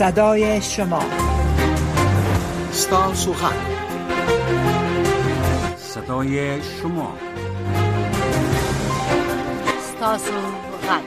صدای شما. ستاسو غږ، صدای شما. ستاسو غږ.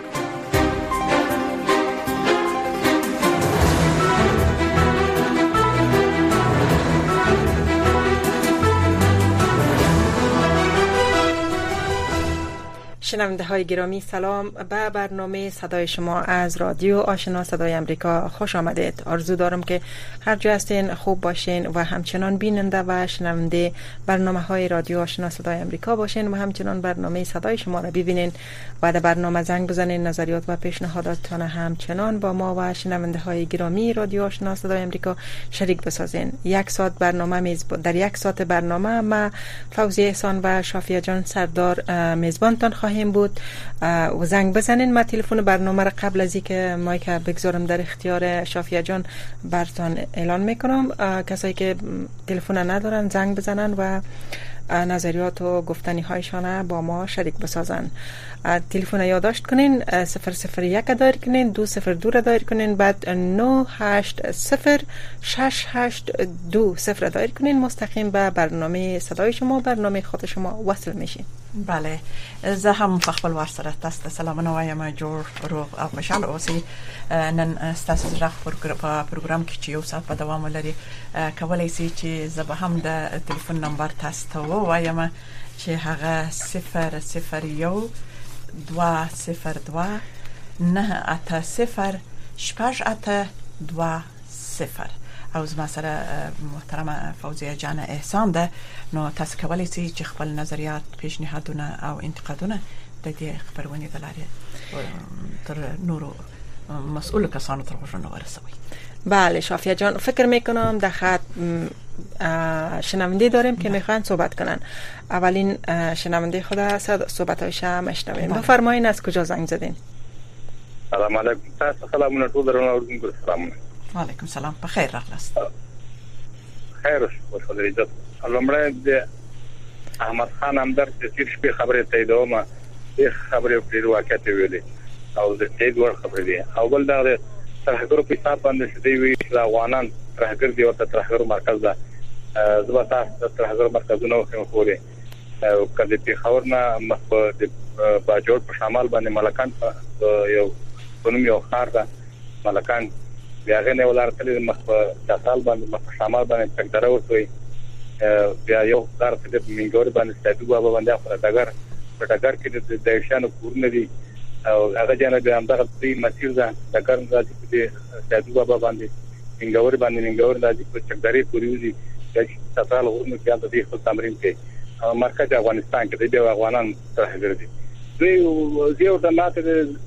شنونده های گرامی، سلام. به برنامه صدای شما از رادیو آشنا صدای امریکا خوش آمدید. آرزو دارم که هر جا هستین خوب باشین و همچنان بیننده و شنونده برنامه های رادیو آشنا صدای امریکا باشین و همچنان برنامه صدای شما را ببینین و در برنامه زنگ بزنین، نظریات و پیشنهاداتتان همچنان با ما و شنونده های گرامی رادیو آشنا صدای امریکا شریک بسازین. یک ساعت برنامه در یک ساعت برنامه ما فوزیه احسان و شافیه جان سردار میزبانتان خواهیم بود و زنگ بزنین. ما تلفن برنامه را قبل از اینکه مایک بگذارم در اختیار شافیه جان براتون اعلان میکنم. کسایی که تلفن ندارن زنگ بزنن و نظریات و گفتنی هایشان با ما شریک بسازن. تلفن یادداشت کنین 001 دایر کنین 202 را دایر کنین، بعد 9806820 دایر کنین، مستقیم به برنامه صدای شما، برنامه خود شما وصل میشین. بله، زه هم په خپل وار سره تاسو ته سلامونه وایم. جوړ روغ او خوشاله اوسئ. نن ستاسو زړه په پروګرام کې چې یو ساعت په دوام لري کولای شي چې زه به هم د ټلیفون نمبر تاسو ته ووایم چې هغه 001 202 980 682 او زما سره محترمه فوزیه جان احسان ده. نو تاسو کولای شئ چې خپل نظریات، پیشنهادونه او انتقادونه د دې خبرونه د لارې تر نورو مسئول کسانو ته ورسوي. بله شافیه جان، فکر میکنم در خط شنونده داریم که میخوان صحبت کنن. اولین شنونده خود صحبتایش هم اشنویم. بفرمایید از کجا زنگ زدین؟ سلام علیکم. تاسو سلامونه ټول درنو سلام. وعلیکم سلام. په خیر راغلاست. خیر خوشاله دې. لومړی د احمد خان همدرد د تیر شپې خبرې تاییدوم. دې خبرې په ډیر واقعیت ویلې او د تایید ور خبرې دي. او بل دا د ترهګرو په حساب باندې چې دی وی چې افغانان ترهګر دی او ترهګرو مرکز ده. زما تاسو د ترهګرو مرکزونو خو خوري او کله په خبرنا مخ د باجوړ په شمال باندې ملکان یو قانوني او خار ده ملکان بیا غنه ولر تل مخ په تاسال باندې مخ شمال باندې څنګه وروي بیا یو کار ته د منګور باندې ستاسو بابا باندې پر ډګر کې د دیشانو کورن دي او هغه جنا به هم دغه په مسیر ده ډګر راځي په ستاسو بابا باندې منګور راځي په چکداري پوریږي چې تاسال ورنو کې د دې خپل تمرین کوي. مرکز افغانستان کې د افغانان ترهګر دي. دوی زیو د ماته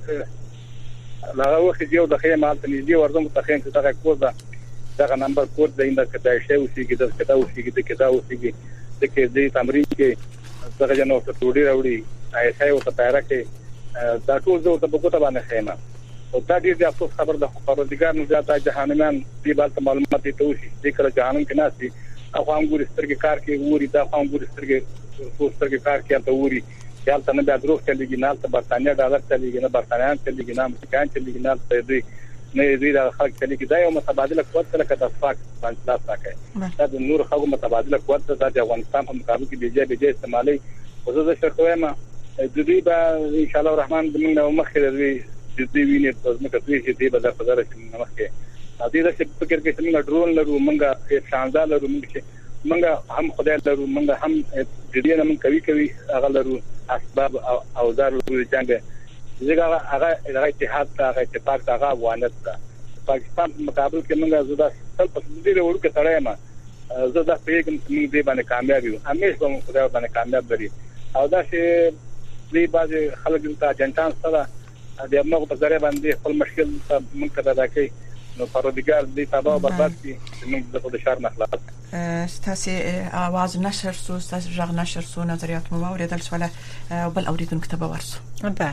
لا وخت یو د خیمه مالته نږدې ورځم ته خیم چې دغه کود دغه نمبر کود د انده کدا شی او سیګه د کدا او سیګه د کې د تمرین کې دغه جنو ته ټوډي راوړي ایسای او ته پیرا کې دا ټول زه ته بګوت باندې خیمه او دا ډیر د افسوس خبر د خبرګار نه زیاته جهانمن دی بالته معلومات ته وشي ذکر جهانم کې ناسي او هم ګور سترګې کار کې ووري دا هم ګور سترګې کار کې ته ووري خیال ته نه بیا دروغ چلیږي نه ته برتانیا ډالر چلیږي نه برتانیان چلیږي نه امریکایان چلیږي نه ته دوی د خلک چلیږي دا یو متبادله قوت سره کده فاک باندې راځي دا د نور خلکو متبادله قوت د افغانستان په مقابل کې بیجه استعمالي او زه شرطوي ما د دې به ان شاء الله الرحمن زمونږ مخکې د دې ویني په ځمکه دوی چې دې به د خبره شي مخکې د دې چې فکر کې څنګه ډرون لرو مونږه شاندار لرو مونږه هم خدای لرو مونږه هم د دې نه مونږ کوي هغه لرو اسباب او زار لرو جنگ زګه هغه اتحاد هغه اتفاق هغه افغانیت پاکستان مقابل کې موږ زړه خپل په دې ورو کې تړای ما زړه په یوه موږ دې باندې کامیاب یو همیشه به خدای باندې کامیاب لري او دا چې دې باز خلک ته جنټان سره د موږ په ذریعہ باندې خپل مشکل موږ ته دا کوي نو پرودګار دې تباہ او برباد کی موږ د شهر مخلاص ستاسو आवाज نشر سو ستاسو ژغ نشر سو نظریات مو اوریدل سواله بل اوریدونکو ته ورسو. بله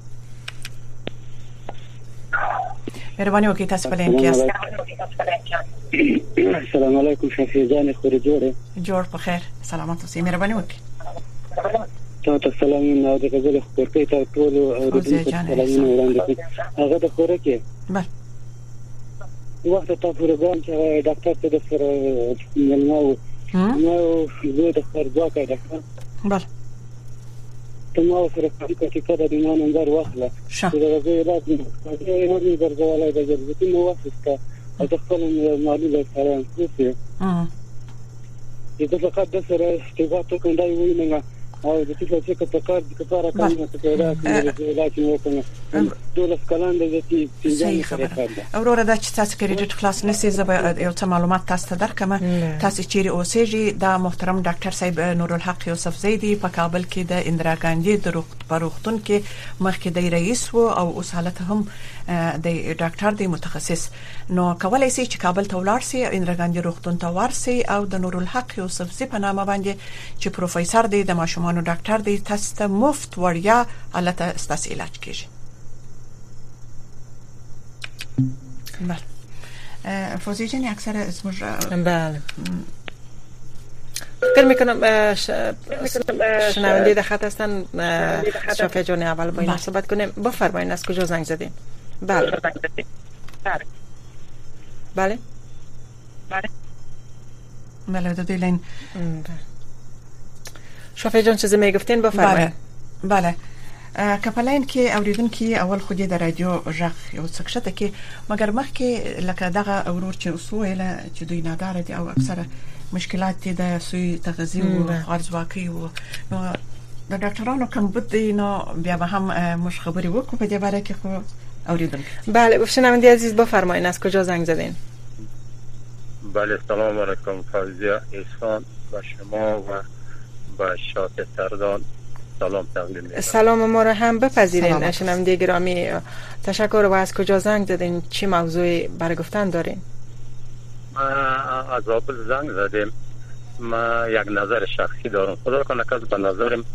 مهرباني وکړئ تاسو په لین کې یاست. السلام علیکم شفیع جان خوري جوړ په خیر سلامات اوسئ. مهرباني وکړئ. تاسو سلامونه د غزل خبرې ته ټول او د سلامونه وړاندې هغه د خوراکي بله وقت تا پروگرام چې ډاکټر ته د سره ملنو نو زه د خرجا کې ډاکټر بله ته ما سره کاری کوي د ایمان نظر واخله دا زه علاج نه کوم درځولای د ضرورتي نو واسطه او د خپل معلومات سره کوي چې فقط د سره استفاده کوي دا وی نه او د څه چې په کار د کار کوي ته پیدا کوي علاج نه کوي ټول کلان د دې صحیح خبره اوروره دا چې تاسو کریډټ خلاص نسی زه یو څه معلومات تاسو ته درکم تاسو چیرې اوسېږئ دا محترم ډاکټر صاحب نورالحق یوسف زیدی په کابل کې د اندرا ګاندی د روغتون کې مخکې د رئیس وو او اوس حالت هم د ډاکټر دی متخصص نو کولای شي چې کابل ته ولاړ شي اندرا ګاندی روغتون ته ورسي او د نورالحق یوسف زی په نامه باندې چې پروفیسور دی د ماشومانو ډاکټر دی تاسو ته مفت وړیا الته ستاسو علاج کیږي. بله فوزی جانی اکثر اسمش بله فکر میکنم شنونده در خط هستن شافعی جانی اول با این صحبت کنیم بفرمایید از کجا زنگ زدین؟ بله بله بله دو دیلین شافعی جان چیزی میگفتین بفرمایید. بله کپلین کې اوریدونکو اول خو دې د رادیو ژغ یو څه کښته کې مګر مخکې لکه دغه اورور چې وسویله چې دوی نادار دي او اکثره مشکلات دي د سوی تغذیه او خارزواکي او نو د ډاکټرانو کوم بده نو بیا به هم مش خبري وکړو په دې باره کې خو اوریدونکو. بله شنونده عزیز بفرمایید از کجا زنگ زدین؟ بله سلام علیکم فوزیه احسان و شما و با شات سردان سلام تقدیم می‌کنم. سلام ما را هم بپذیرین شنونده گرامی. تشکر. و از کجا زنگ زدین؟ چی موضوعی برای گفتن دارین؟ ما از آبل زنگ زدیم. ما یک نظر شخصی دارم. خدا کنه کس به نظرم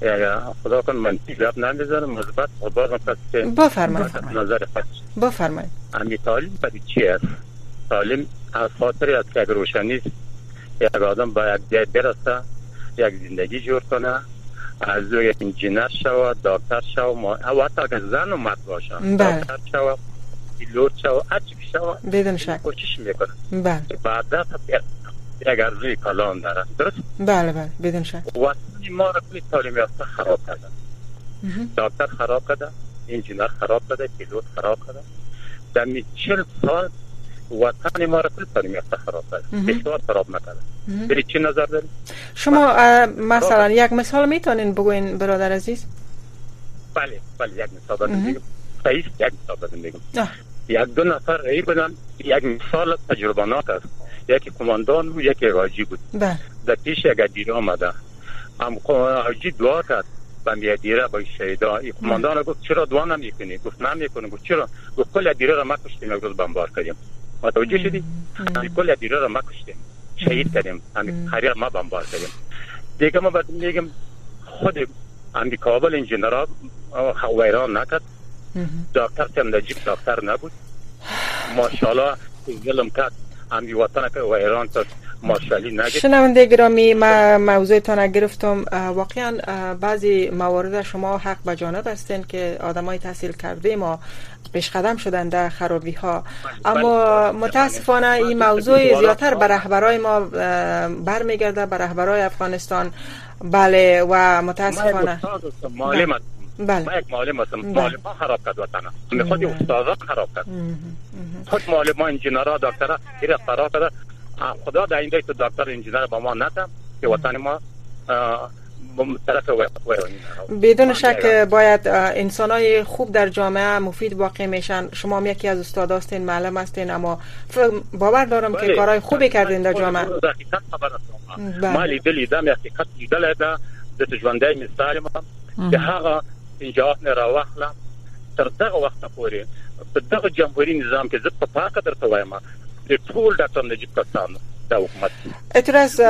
خدا کنه منفی گپ نمیذارم مثبت و بازم کس که بفرمایید نظر خاص بفرمایید. امی تعلیم برای چی است؟ تعلیم از خاطر است که روشنی یک آدم باید برسه یک زندگی جور کنه از یک انجینر شود دکتر شود او حتی که زن و مرد باشه دکتر شود پیلوت شود هر چی شود بدون شک کوشش میکنه. بله بعد از یک ارزوی کلان داره درست؟ بله بله بدون شک. وطن ما را کلی تعلیم یافته خراب کرده. دکتر خراب کرده، انجینر خراب کرده، پیلوت خراب کرده. در 40 سال وطن ما را کلی تعلیم یافته خراب کرده. بسیار خراب نکرده. بری چی نظر دارید؟ شما مثلا یک مثال میتونین بگوین برادر عزیز؟ بله یک مثال میگم. صحیح یک مثال میگم. یک دو نفر رهی بودن یک مثال تجربه‌ناک است. یکی کماندان بود یکی حاجی بود. در پیش یک دیره آمده. حاجی دعا کرد بنده دیره با شهیدا. این کماندان گفت چرا دعا نمیکنی؟ گفت نمیکنم. گفت چرا؟ گفت کل دیره را ما کشتیم یک روز بمبار کردیم. متوجه شدی؟ کل دیره را ما کشتیم. شهید کردیم. همین خریر ما بمبار کردیم. دیگه ما بعد میگم خود امریکا کابل انجینرها ویران نکرد. دکتر هم نجیب دکتر نبود. ماشاءالله ظلم کرد. امی وطن که ویران کرد ماشالی نگید. شنونده گرامی ما موضوعتان گرفتم. واقعا بعضی موارد شما حق به جانب هستین که آدمای تحصیل کرده ما پیش قدم شدن در خرابی ها، اما متاسفانه این موضوع زیادتر به رهبرای ما برمیگرده، به رهبرای افغانستان. بله و متاسفانه بله. ما یک معلم هستم. معلم ها خراب کرد وطن. خود استادا خراب کرد. خود معلم ها انجینرها دکترها ایره خراب کرد. خدا در این تو دکتر انجینر با ما ندم که وطن ما طرف بدون شک باید انسانای خوب در جامعه مفید واقع میشن. شما هم یکی از استاد هستین، معلم هستین، اما باور دارم که کارهای خوبی کردین در جامعه. ما لیدم حقیقت لیدل ده د ژوندۍ مثال ما که هغه انجاز نه راوخله تر دغه وخت پورې په دغه جمهوریت نظام کې زه په پاکه درته وایم د ټول ډاکټر نجیب کسان د حکومت اعتراض.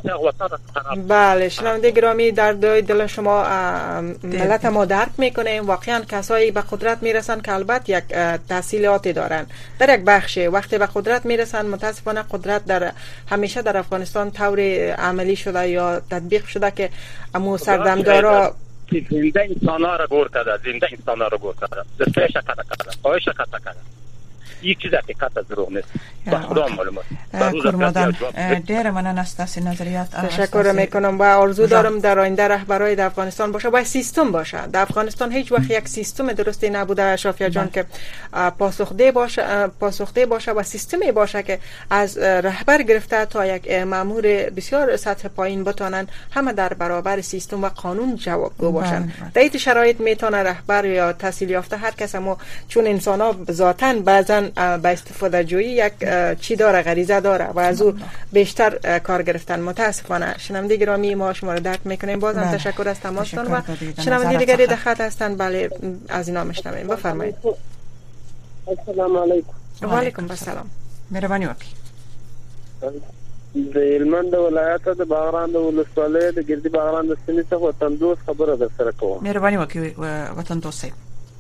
بله شنونده گرامی در دل شما ملت ما درک میکنیم. واقعا کسایی به قدرت میرسن که البته یک تحصیلاتی دارن در یک بخش وقتی به قدرت میرسن متاسفانه قدرت در همیشه در افغانستان طور عملی شده یا تطبیق شده که امو سردمدارا زنده انسان‌ها را گور کرده، زنده انسان‌ها را گور کرده. دستش کرده، پایش کرده. هیڅ چیز حقیقت دروغ نیست با خدا معلومات. کورمادان ډیر مننه ستاسو نظریات. تشکر میکنم و آرزو دارم در آینده رهبرای در افغانستان باشه، باید سیستم باشه. در افغانستان هیچ وقت یک سیستم درستی نبوده شافیا جان که پاسخده باشه و سیستمی باشه که از رهبر گرفته تا یک مأمور بسیار سطح پایین بتونن همه در برابر سیستم و قانون جوابگو باشن. در این شرایط میتونه رهبر یا تحصیل یافته هر کس، اما چون انسان ها ذاتاً بعضا به استفاده جویی یک چی داره، غریزه داره و از او بیشتر کار گرفتن. متاسفانه شنونده گرامی ما شما رو درک میکنیم. بازم تشکر از تماستان و شنونده دیگری در خط هستن. بله از اینا میشنویم. بفرمایید. السلام علیکم. و علیکم السلام. مهرباني وکړئ. د هلمند ولایت د باغران د ولسوالۍ د ګردي باغران د سیمې څخه وطن دوست خبره در سره کوم. مهرباني وکړئ وطن دوست صاحب.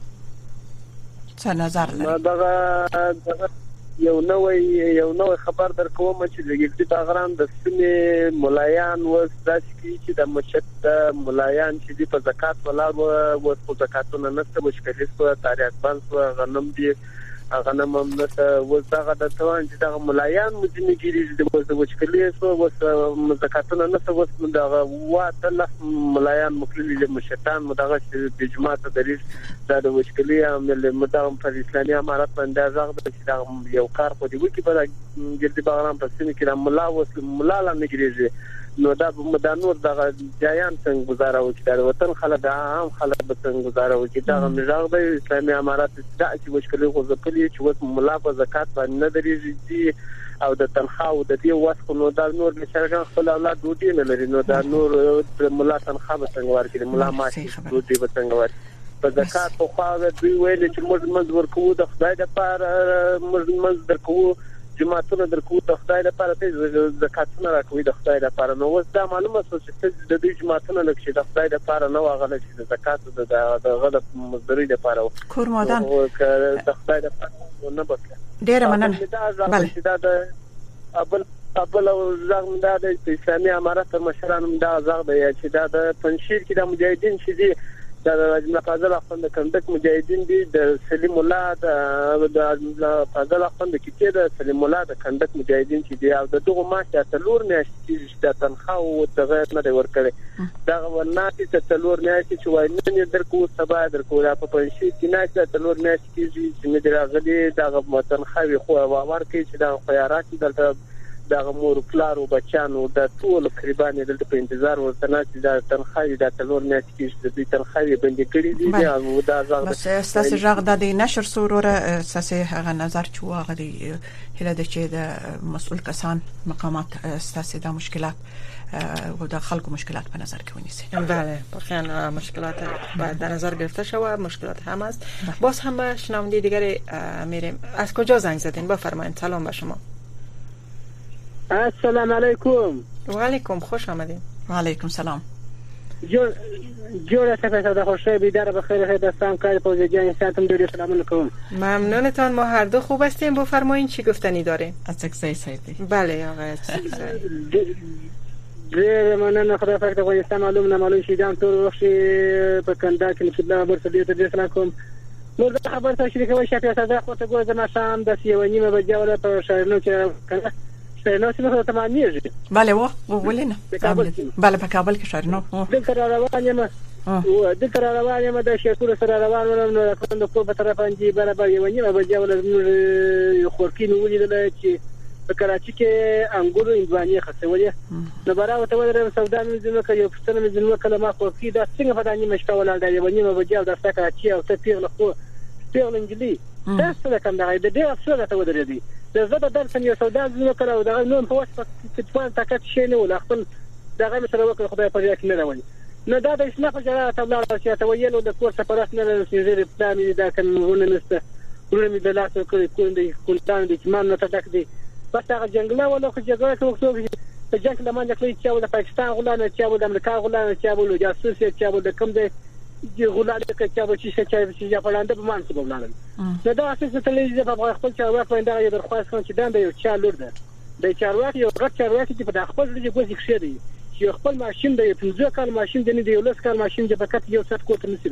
څه نظر لرئ؟ دغه یو نوې خبر در کوم چې د ګردي باغران د سیمې ملایان و داسې چې د مشت ملایان چې په زکات ولاړ و په زکاتونه نشته مشکل څه تاریخ باندې غنم دي غنم هم نشته و دغه د توان چې دغه ملایان مجنګيري د مشکل څه زکاتونه نشته و دغه واته ملایان مخلي مشتان مدغه د جماعت دریس د مشکل عامل مدام پر اسلامي امارات باندې ځغ د یو کار په دی وکی په ګردي باغران په سیمه کې ملا لا نګریږي نو دا مدانور دغه جایان څنګه گزاره وکړي د وطن خلک عام خلک به څنګه گزاره وکړي دا مزاغ د اسلامي امارات د مشکل خو ځکلي چې وس ملا په زکات باندې نه درېږي او د تنخواه او د دې واسخه نو دا نور د شرکان خپل اولاد ډوډۍ نه لري نو دا نور ملا تنخواه به څنګه ورکړي ملا ماشي ډوډۍ به څنګه ورکړي په زکات خو خو دوی ویل چې موږ ورکو د خدای لپاره موږ درکو جماعتونه درکو د خدای لپاره ته زکاتونه راکوي د خدای لپاره نو وس دا معلومه چې د دې جماعتونه لکه د خدای لپاره نه واغله چې د زکات د غلط مزدوري لپاره کورمادان د خدای لپاره نه بکه ډیر مننه. بله دا د ابل او زغم دا د اسلامي امارات مشرانو دا زغ دی چې دا د پنځیر کې د مجاهدین چې دي د فاضل اخوند کندک مجاهدین دي د سلیم الله د فاضل اخوند کې د سلیم الله د کندک مجاهدین چې دي او دغه ماشه تلور میاشتې چې د تنخواه او تغیر نه ورکړي دا ورناتي ته تلور میاشتې چې وای نه درکو سبا درکو را په پنځه کې نه تلور میاشتې چې نه درغلي د تنخواه خو ورکړي چې د خیارات دلته دا مور پلار او بچانو د ټول قرباني دلته په انتظار ورته نه چې د تنخواه د تلور میاشتې کې د تنخواه باندې کړی دي او دا ځاګه بس استاسو ژغ د نشر سوروره اساسي هغه نظر چې واغ دی هله د چې د مسؤل کسان مقامات استاسو د مشکلات و د خلکو مشکلات په نظر کې ونیسي. بله واقعا مشکلات باید در نظر گرفته شود. مشکلات هم است. باز هم به شنونده دیگری میریم. از کجا زنگ زدین؟ بفرمایید. سلام به شما. السلام علیکم. و علیکم خوش آمدین. و علیکم سلام. جوړه څنګه د خوشی بیدار بخیر هدستان کار پوزی جان ساتم دوری سلام علیکم. ممنونتان ما هر دو خوب هستیم. بفرمایید چی گفتنی دارین؟ از اکسای سایدی. بله آقای اکسای. زه مننه خدای پاک د افغانستان معلوم شیدان ټول وخت په کنده کې مقبله برسلیت دې سلام کوم. نو دا خبر ته شریکوي شپه صدا خو ته ګورم ما شام د 7:30 بجې ولا په شهرنو کې کنه شهرنو څخه ته معنیږي. بله ولینه. بله په کابل کې شهرنو. دلته روان یم د شیخور سره روان ولم نو کوم د په طرف باندې برابر یو نیمه بجې ولا خورکین ولیدل چې په کراچي کې انګورو اندواني خڅولې نو براوته ودرم سودا مې زنه کوي په ستنه مې زنه کله ما خو کې دا څنګه په دانی مشته ولاړ دی یو نیمه بجې او د کراچي او ته پیغله خو پیغله انجلي تاسو دا کوم دا د دې افسر ته ودرېدی زه د درس یو سودا زنه کړه او دا نو په واسطه چې په تاکت شي نه ولا خپل دغه سره وکړ خدای په دې کې نه راوړي نو دا د اسلام په جره ته ولاړ چې ته ویلو د کور سفارت نه لري چې پلان دا کنه نسته ورنه د لاسو کوي کوندان د چمان نه تک دی بس هغه جنگلا ولا خو جګړه کوي په جنگ لمن کې چې د پاکستان غلانه چې د امریکا غلانه چې د جاسوس چې د کوم دی غلانه چې چې په لاندې په مانسه بولانه نو دا اساس تلویزیون په خپل چارواک باندې یو درخواست کوم چې دا یو چا لور ده د چارواک یو غټ چارواک چې په خپل لږه کوزي ښه دی چې خپل ماشين د 15 کال ماشين د نه دی ولس کال ماشين د فقط یو څه کوته نسی ده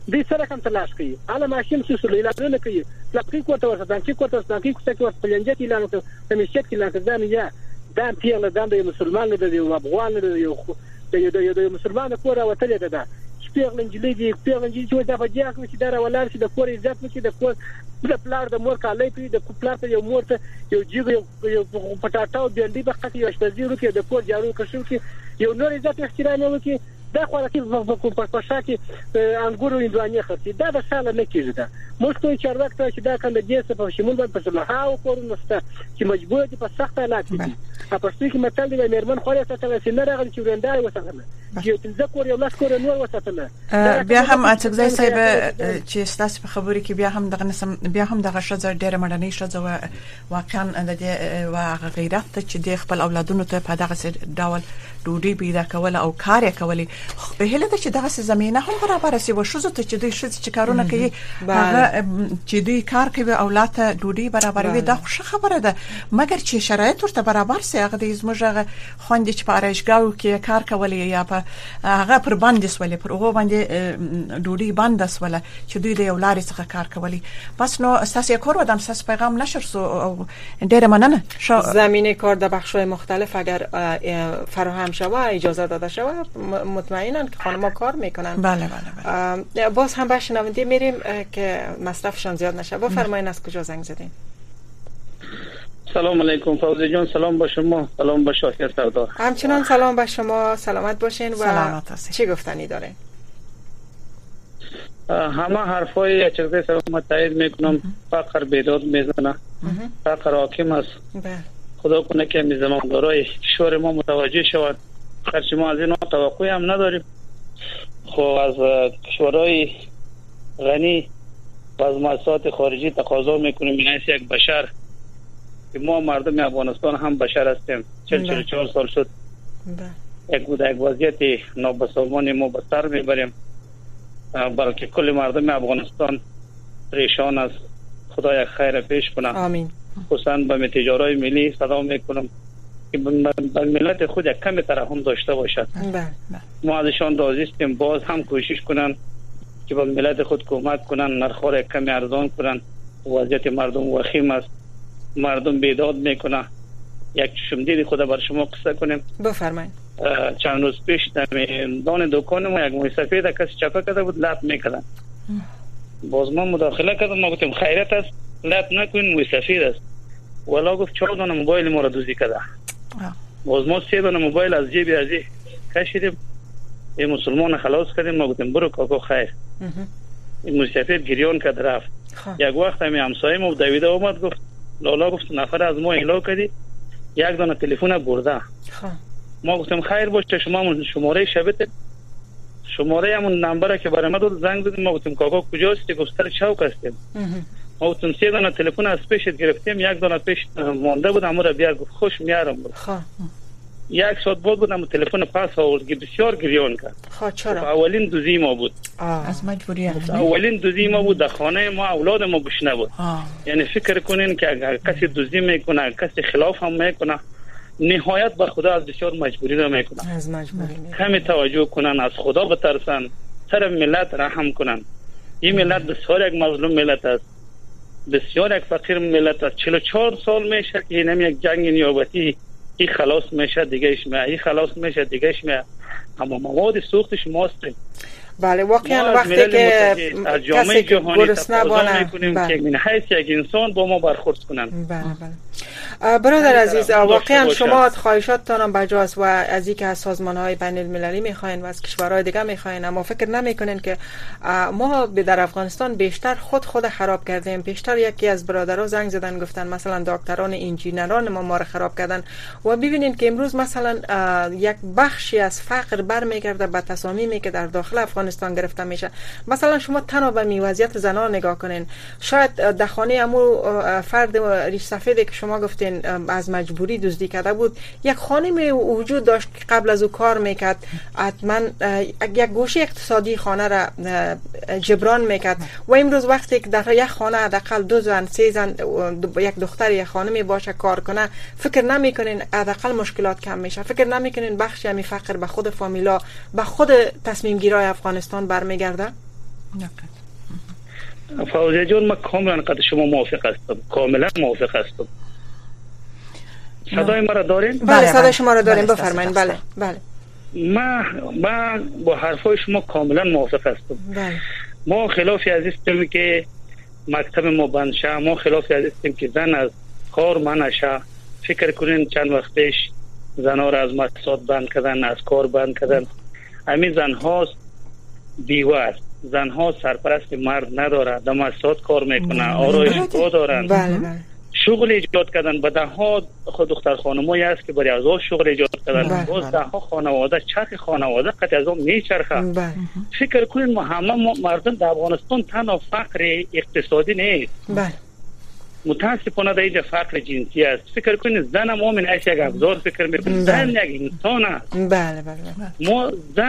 دې سره کوم تلاش کوي اله ماشين څه سره اعلان نه کوي لکه کوته ورته کې کوته ستانکی کوته ورته پلنجت اعلان کوي تمشيت اعلان کوي یا دا پیغله د مسلمان نه دی او افغان نه دی یو مسلمان کور وتل ده پیغله انجلۍ دی پیغله انجلۍ چې دا بجیا کوي چې دا ولر چې د کور عزت نشي د کور د پلار د مور کالای پی د پلار ته یو مور ته یو جیب یو پټاټا او بندي بخښي یو شپږی ورو کې د کور جارو کښو کې یو نور عزت احترام وکړي دا خو راکې په شاکي انګورو اندواني خرڅي دا د ساله نه کیږي دا مشته چې وخت چې دا کنده جېسه په شمول باندې په صلاح او کورونه ست چې مجبور دي په سخت حالات دي په پښتو کې متل دی مېرمن خو یې ستل چې نه راغلی چې ورندای وساتله یو تلزکور یو لاس کور نور وساتله بیا هم اڅګزای صاحب چې ستاسو په خبرې کې بیا هم دغه نسم بیا هم دغه شزه ډېر مړنۍ شزه واقعا د دې غیرت چې د خپل اولادونو ته په دغه ډول ډوډۍ پیدا کول او کار یې کولې په هله ته چې دغه زمينه هم برابر سي وشوزه ته چې دوی چې کارونه کوي هغه چې دوی کار کوي اولاد ته ډوډۍ برابر وي دا ښه خبره ده مګر چې شرایط ورته برابر سي هغه د زموږه خوندې چې په ارایشګاو کې کار کولې یا په هغه پر باندې سولې پر هغه باندې ډوډۍ باندې سولې چې دوی د یو لارې څخه کار کولې بس نو اساسي کور ودان اساس پیغام نشر سو او ډېر مننه زمینه کار در بخش‌های مختلف اگر فراهم شوه اجازه داده شوه مطمئنن که خانم‌ها کار میکنن. بله. باز هم بشنونده میریم که مصرفشان زیاد نشه. بفرمایید از کجا زنگ زدین؟ سلام علیکم فوزی جان، سلام با شما، سلام با شاکر سردار. همچنان سلام با شما، سلامت باشین و سلامت چی گفتنی داره؟ همه حرفای چیزی سر متایید میکنم. فقر بیداد میزنه، فقر حاکم است. خدا کنه که می زماندارای کشور ما متوجه شود. هرچی ما از این توقعی هم نداریم. خب از کشورهای غنی و از مؤسسات خارجی تقاضا میکنیم این است یک بشر که ما مردم افغانستان هم بشر هستیم. 44 سال شد یک وضعیت نابسامان ما به سر میبریم، بلکه کل مردم افغانستان پریشان است. خدا یک خیر پیش کنه. آمین. خصوصا به تجارای ملی صدا میکنم که به ملت خود یک کمی ترحم داشته باشد. ما ازشان راضی هستیم باز هم کوشش کنن که به ملت خود کمک کنن، نرخ‌ها یک کمی ارزان کنن. وضعیت مردم وخیم است، مردم بیداد میکنه. یک شمدید خود بر شما قصه کنیم. بفرمایید. چند روز پیش در دان دکان ما یک موی سفید کسی چپه کرده بود، لط میکردن. باز ما مداخله کردم، ما گفتیم خیرت است، لط نکنین، موی سفید است. ولی گفت 4 دانه موبایل ما را دزدی کرده. باز ما 3 دانه موبایل از جیب ازی کشیدیم، این مسلمان خلاص کردیم. ما گفتیم برو کاکا خیر. این موی سفید گریان کرد رفت. یک وقت همی همسایه ما دویده اومد گفت لالا گفت نفر از ما ایلا کردی، یک دانه تلفن برده. ما گفتیم خیر باشه، شما شماره شبت شماره همون نمبر که برای ما داد زنگ زدیم. ما گفتیم کاکا کجاستی؟ گفت سر چوک هستیم. ما گفتیم 3 دانه تلفن از پیشت گرفتیم، 1 دانه پیش مانده بود، امو را بیار. گفت خوش میارم بود. 1 ساعت بعد بودم تلفن پاس آورد که بسیار گریان کرد. چرا؟ اولین دوزی ما بود. از مجبوری اولین دوزی ما بود. در خانه ما اولاد ما گشنه بود. یعنی فکر کنین که اگر کسی دوزی میکنه، کسی خلاف هم میکنه، نهایت بر خدا از بسیار مجبوری را میکنن. از مجبوری کمی توجه کنن، از خدا بترسن، سر ملت رحم کنن. این ملت بسیار یک مظلوم ملت است، بسیار یک فقیر ملت است. 44 سال میشه که اینم یک جنگ نیابتی، این خلاص میشه دیگهش میاد، این خلاص میشه دیگهش میاد. اما مواد سوختش ماست. بله واقعا وقتی که کسی که گرسنه بانه که من حیث یک انسان با ما برخورد کنن. بله. برادر عزیز، واقعا شما خواهشاتتان بجاست و از اینکه از سازمان‌های بین المللی می‌خواین و از کشورهای دیگه می‌خواین، اما فکر نمی‌کنین که ما در افغانستان بیشتر خود خراب کردیم. بیشتر یکی از برادرها زنگ زدن گفتن مثلا دکتران انجینران ما را خراب کردن و ببینید که امروز مثلا یک بخشی از فقر برمیگرده به تصامیمی که در داخل افغانستان گرفته میشه. مثلا شما تنها به وضعیت زنان نگاه کنین، شاید در خانه امو فرد ریش سفیدی که شما گفتین از مجبوری دزدی کرده بود، یک خانمی وجود داشت که قبل از او کار میکرد، حتما یک گوشه اقتصادی خانه را جبران میکرد و امروز وقتی که در یک خانه حداقل 2 زن 3 زن یک دختر یک خانمی باشه کار کنه، فکر نمیکنین حداقل مشکلات کم میشه؟ فکر نمیکنین بخشی همین فقر به خود فامیلا، به خود تصمیم گیرای افغانستان برمیگرده؟ فوزیه جان من کاملا قد شما موافق هستم، کاملا موافق هستم. صدای مرا دارین؟ بله صدای شما را داریم، بفرمایید. بله بله من با حرفای شما کاملا موافق هستم. بله ما خلاف از هستیم که مکتب ما بند شه، ما خلاف از هستیم که زن از کار منع شه. فکر کنین چند وقت پیش زنها را از مقصد بند کردن، از کار بند کردن. همین زنها بیوار، زنها سرپرست مرد نداره، در مقصد کار میکنه، آرایشگاه دارن. بله بله شغل ایجاد کردن. به ده ها خود دختر خانمایی است که برای از شغل ایجاد کردن. باز ده ها خانواده، چرخ خانواده قطع از اون میچرخه. فکر کنین ما همه مردم در افغانستان تنها فقر اقتصادی نیست. بله متاسفانه در اینجا فقر جنسی است. فکر کنین زن ما من یک ابزار فکر میکنه، زن یک انسان است. بله بله ما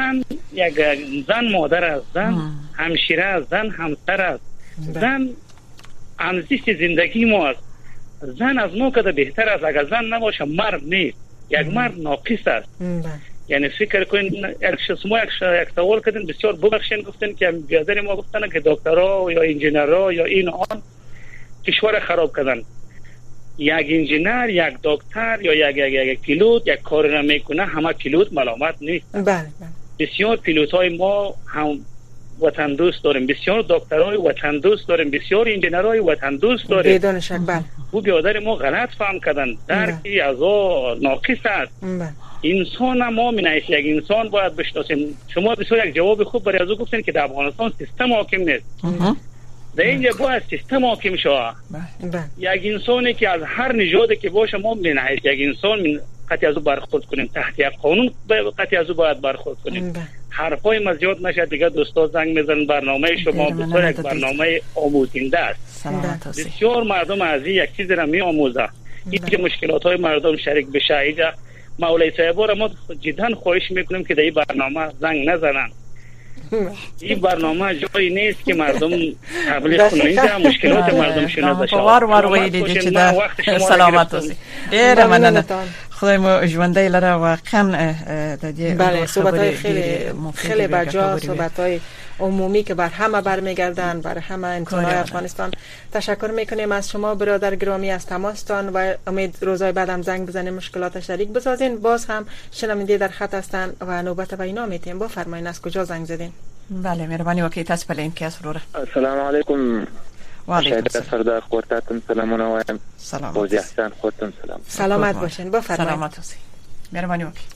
زن مادر است، زن همشیره است، زن همسر است. زن همزیست زندگی ما است. زن از ما کده بهتر است. اگر زن نباشه مرد نیست، یک مرد ناقص است. یعنی فکر کنین یک سوال کردین بسیار ببخشین، گفتن که بیادر ما گفتن که دکترها یا انجینرها یا این آن کشور خراب کردن. یک انجینر، یک دکتر یا یک پیلوت یک کار را میکنه، همه پیلوت ملامت نیست. بله بسیار پیلوت های ما هم وطن دوست داریم، بسیار دکترای وطن دوست داریم، بسیار انجینرای وطن دوست داریم. بدون شک. بله او بیادر ما غلط فهم کردن، درکی از او ناقص است. انسان ما من یک انسان باید بشناسیم. شما بسیار یک جواب خوب برای از او گفتین که در افغانستان سیستم حاکم نیست. در اینجا باید سیستم حاکم شود. یک انسانی که از هر نژادی که باشه ما من یک انسان من قطعی از او برخورد کنیم، تحت یک قانون قطعی از او باید برخورد کنیم. حرفای ما زیاد نشه دیگه. دوستا زنگ میزنن. برنامه شما بسیار یک برنامه آموزنده است. بسیار مردم از یک چیز را می آموزه. اینکه مشکلات های مردم شریک بشه. اینجا مولای صاحبا را ما جدا خواهش میکنیم که در این برنامه زنگ نزنن. این برنامه جایی نیست که مردم تبلیغ کنن. اینجا مشکلات مردم شنیده شود. وار ویلی چې دا سلامت اوسئ. ډېر مننه. خدای مو ژوندی لره. واقعا د دې بله صحبت‌های خیلی بجا، صحبت‌های عمومی که بر همه برمیگردن، بر همه انسان‌های افغانستان. تشکر میکنیم از شما برادر گرامی از تماستان و امید روزهای بعدم زنگ بزنیم، مشکلات شریک بسازین. باز هم شنونده در خط هستن و نوبت به اینا میتیم. بفرمایید از کجا زنگ زدین؟ بله مهربانی وکیل تاسو په لین کې اسوره. السلام علیکم. وعلیکم سردار خورتاتم سلامونه وایم. سلام. فوزی احسان خورتم سلام. سلامت باشین. بفرمایید. سلامت اوسئ. مهربانی وکیل.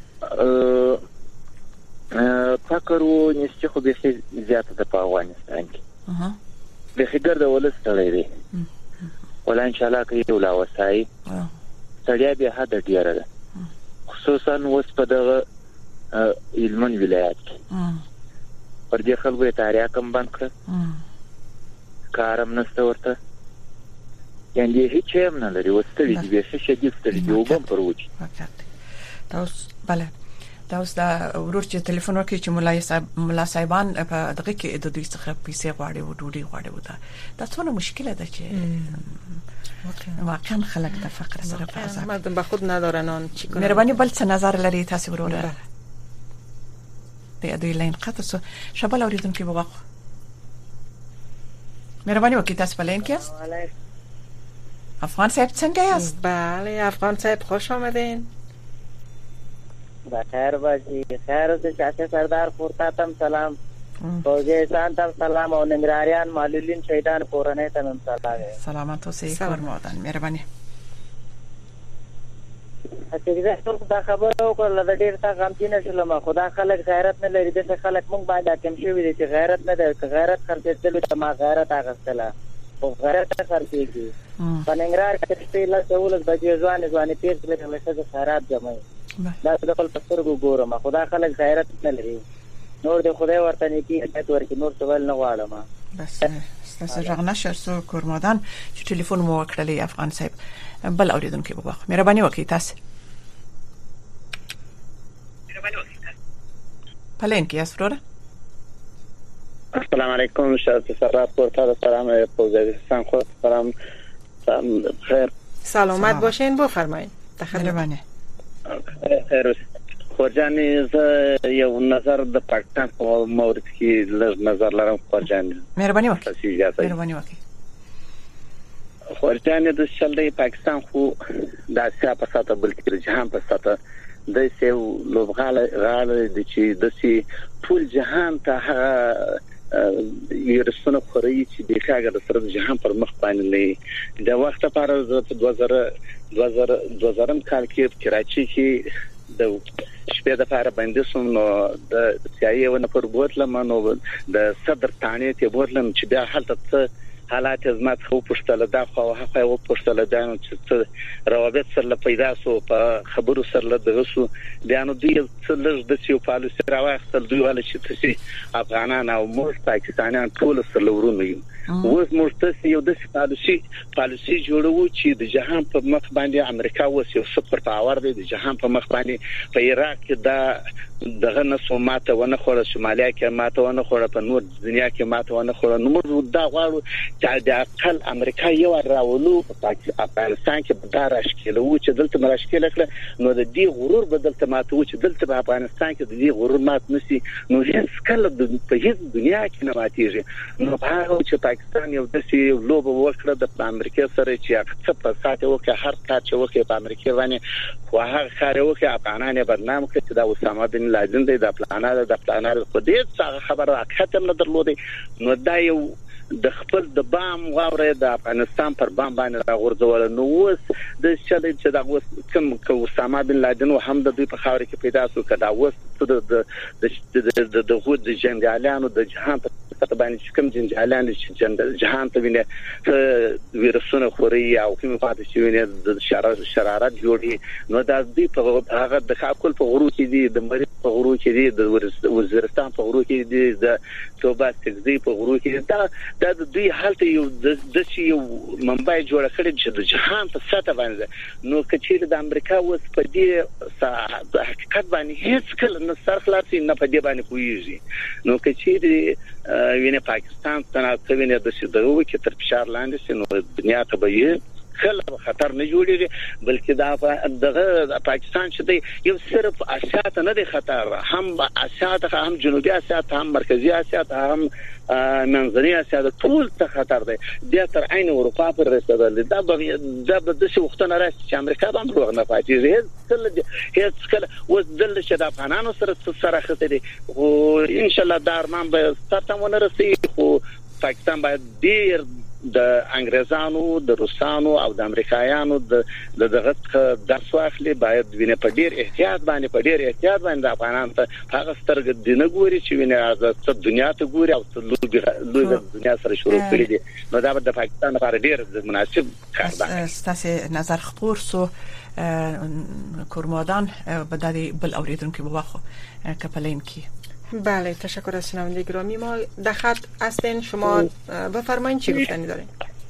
فقر و نیستی خو به زیاته ده په افغانستان کې. به خګر د ولس تړي دي. ولا ان شاء الله کې ولا وسای. سړیا به حد ډیره ده. خصوصا اوس په دغه هلمند ولایت کې. پر دې خلکو تاریخ کم بند کړ. کارم نشته ورته. یعنی هیڅ هم نه لري. وستړي دي، به شدید ستړي دي او بم پروچ. تاسو بله دا اوس دا ورور چې ټلیفون وکړي چې ملا صاحبان په دغه کې د دوی څخه پیسې غواړي او ډوډۍ غواړي او دا څونه مشکله ده چې واقعا خلک د فقر سره په عذاب مردم به خود ندارن آن چی کنن. مهرباني بل څه نظر لري تاسو وروره؟ د دوی لاین قطع سو شبل اوریدونکو بوغ مهرباني وکړئ تاسو په لاین کې است. افغان صاحب څنګه یاست؟ بله افغان صاحب خوش آمدین. بخیر باشی. خیر اوسه چاچا سردار خورتاتم سلام. فوزی احسان تم سلام او ننګراریان معلولین شهیدان کورنۍ ته هم سلام. سلامت اوسئ کورمودان. مهرباني. اته ټول دا خبره وکړه د ډیر تا غمجن شلم. خدا خلک غیرت نه لري. د خلک مونږ باندې حاکم شوی دي چې غیرت نه ده. غیرت خرڅېدل ته ما غیرت اغستله او غیرت خرڅېږي. پننګرار کې په لاس اولس بچي ځواني پیر څه له څه خیرات جمعي. دا د خپل پسترګو ګورم. خدا خلک غیرت نه لري. نور د خدای ورته نیکی هدایت ورکړي. نور څه ول نه غواړم. بس تاسو ژغنه شرسو کورمودان چې ټلیفون مو وکړلې افغان صاحب بل اوریدونکو بوغ مهرباني وکړئ تاسو. پلین کې اسوره. السلام علیکم. شرط سراب پورتال سلام فوزی احسان خود سلام خیر. سلامت باشین. بفرمایید. مهرباني. خیر خورجان زه یو نظر د پاکستان په مورد کې لږ نظر لرم خورجان مهرباني وکړئ خورجان د شلې پاکستان خو د اسیا په ساته بلکې د جهان په ساته د سیو لوبغاله د چې د سي ټول جهان ته هغه یرسونه خوري چې د ښاګه د سره جهان پر مخ باندې نه د وخت لپاره د 2000 کال کې کراچي کې د شپې د لپاره باندې سم نو د سیايي ونه پر بوتلم نو د صدر تانه ته بوتلم چې بیا حالت حالات زما خو پښتله دا خو هغه و پښتله دا نو چې روابط سره پیدا سو په خبرو سره دغه سو بیا نو دوی څلور د سیو پالیسي راوښتل دوی ول چې افغانان او موږ پاکستانیان ټول سره ورونه یو اوس موږ ته یو د پالیسي جوړو چې د جهان په مخ باندې امریکا اوس یو سپر پاور دی د جهان په مخ باندې په عراق کې دا دغه نسو ماته ونه خوړه شمالي کې ماته ونه خوړه په نور دنیا کې ماته ونه خوړه نو موږ دا غواړو چې د اقل امریکا یو راولو په افغانستان کې به دا راشکل و چې دلته مراشکل کړه نو د دې غرور بدلته ماته و چې دلته په افغانستان کې د دې غرور مات نسی نو هیڅ کله په هیڅ دنیا کې نه ماتيږي نو هغه چې پاکستان یو داسې لوب وکړه د امریکا سره چې هغه په ساته وکړه هر کار چې وکړي په امریکا باندې خو هغه کار وکړي افغانان یې بدنام کړي چې دا اسامه بن لادن دی د پلانار خو دې څنګه خبره حقیقت نه درلودي نو دا یو د خپل د بام غوړې د افغانستان پر بام باندې راغورځول نو اوس د شلې چې دا اوس کوم اسامه بن لادن او هم د دوی په خاور کې پیدا شو کدا اوس د غوډ د جنګالانو د جهان په ستاسو باندې کوم جنګالان چې جهان ته ویني ویروسونه خوري او کوم فاتح شي ویني د شرارت جوړي نو دا دوی په هغه د خاکل په غرو کې دي د مری په غرو کې دي د وزیرستان په غرو کې دي د توبه تکزی په غرو کې دا د دوی حالت یو د یو منبع جوړ کړی چې د جهان په سطح باندې نو کچیر د امریکا اوس په دې حقیقت باندې هیڅ کله نه سرخلاصي نه په دې باندې کویږي نو کچیر وینه پاکستان څنګه ویني د شدو کې تر فشار لاندې نو دنیا ته به خل خطر نه جوړیږي بلکې دا دغه پاکستان چې دی یو صرف اسیا ته نه دی خطر هم اسیا ته هم جنوبي اسیا ته هم مرکزی اسیا ته هم منځنی اسیا ته ټول ته خطر دی د تر عین اروپا پر رسیدل دا د څه وختونه راځي چې امریکا باندې روغ نه پاتې هیڅ کله وز دل چې د افغانانو سره خطر دی او ان شاء الله دا ارمان به ستاسو رسي خو پاکستان باید ډیر د انګريزانو د روسانو او د امریکایانو دغه درس واخلي باید ویني په ډیر احتیاط باندې افغانان ته هغه سترګ دینه ګوري چې ویني د دنیا ته ګوري او لوی دنیا سره شروع کړی دي نو دا د پاکستان لپاره ډیر مناسب کار دی ستاسو نظر خپور سو کورمادان به د بل اوریدونکو بواخو کپلین کی بله تشکر از شنونده گرامی ما در خط هستین شما بفرمایید چی گفتنی دارین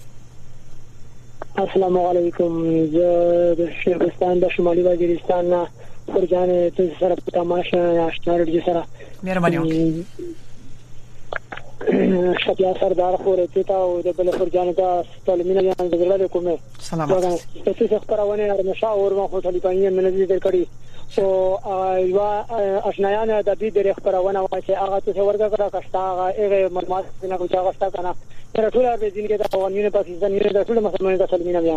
السلام علیکم ز شهرستان د شمالي وزیرستان خورجان ته سره په تماشه آشنا رډي سره مهرباني شپیا سردار خورته تا او د بل خورجان ته سلامونه یان زګړل کومه سلام تاسو خبرونه مشاور ما خو طالبانین منځ در کړی او آشنایان د دې د خبرونه واچي هغه څه ورګه کړه هغه معلومات نه کوي هغه څه کنه تر ټول به دین کې د قوانینو پاکستان د ټول مسلمانانو د سلمینه بیان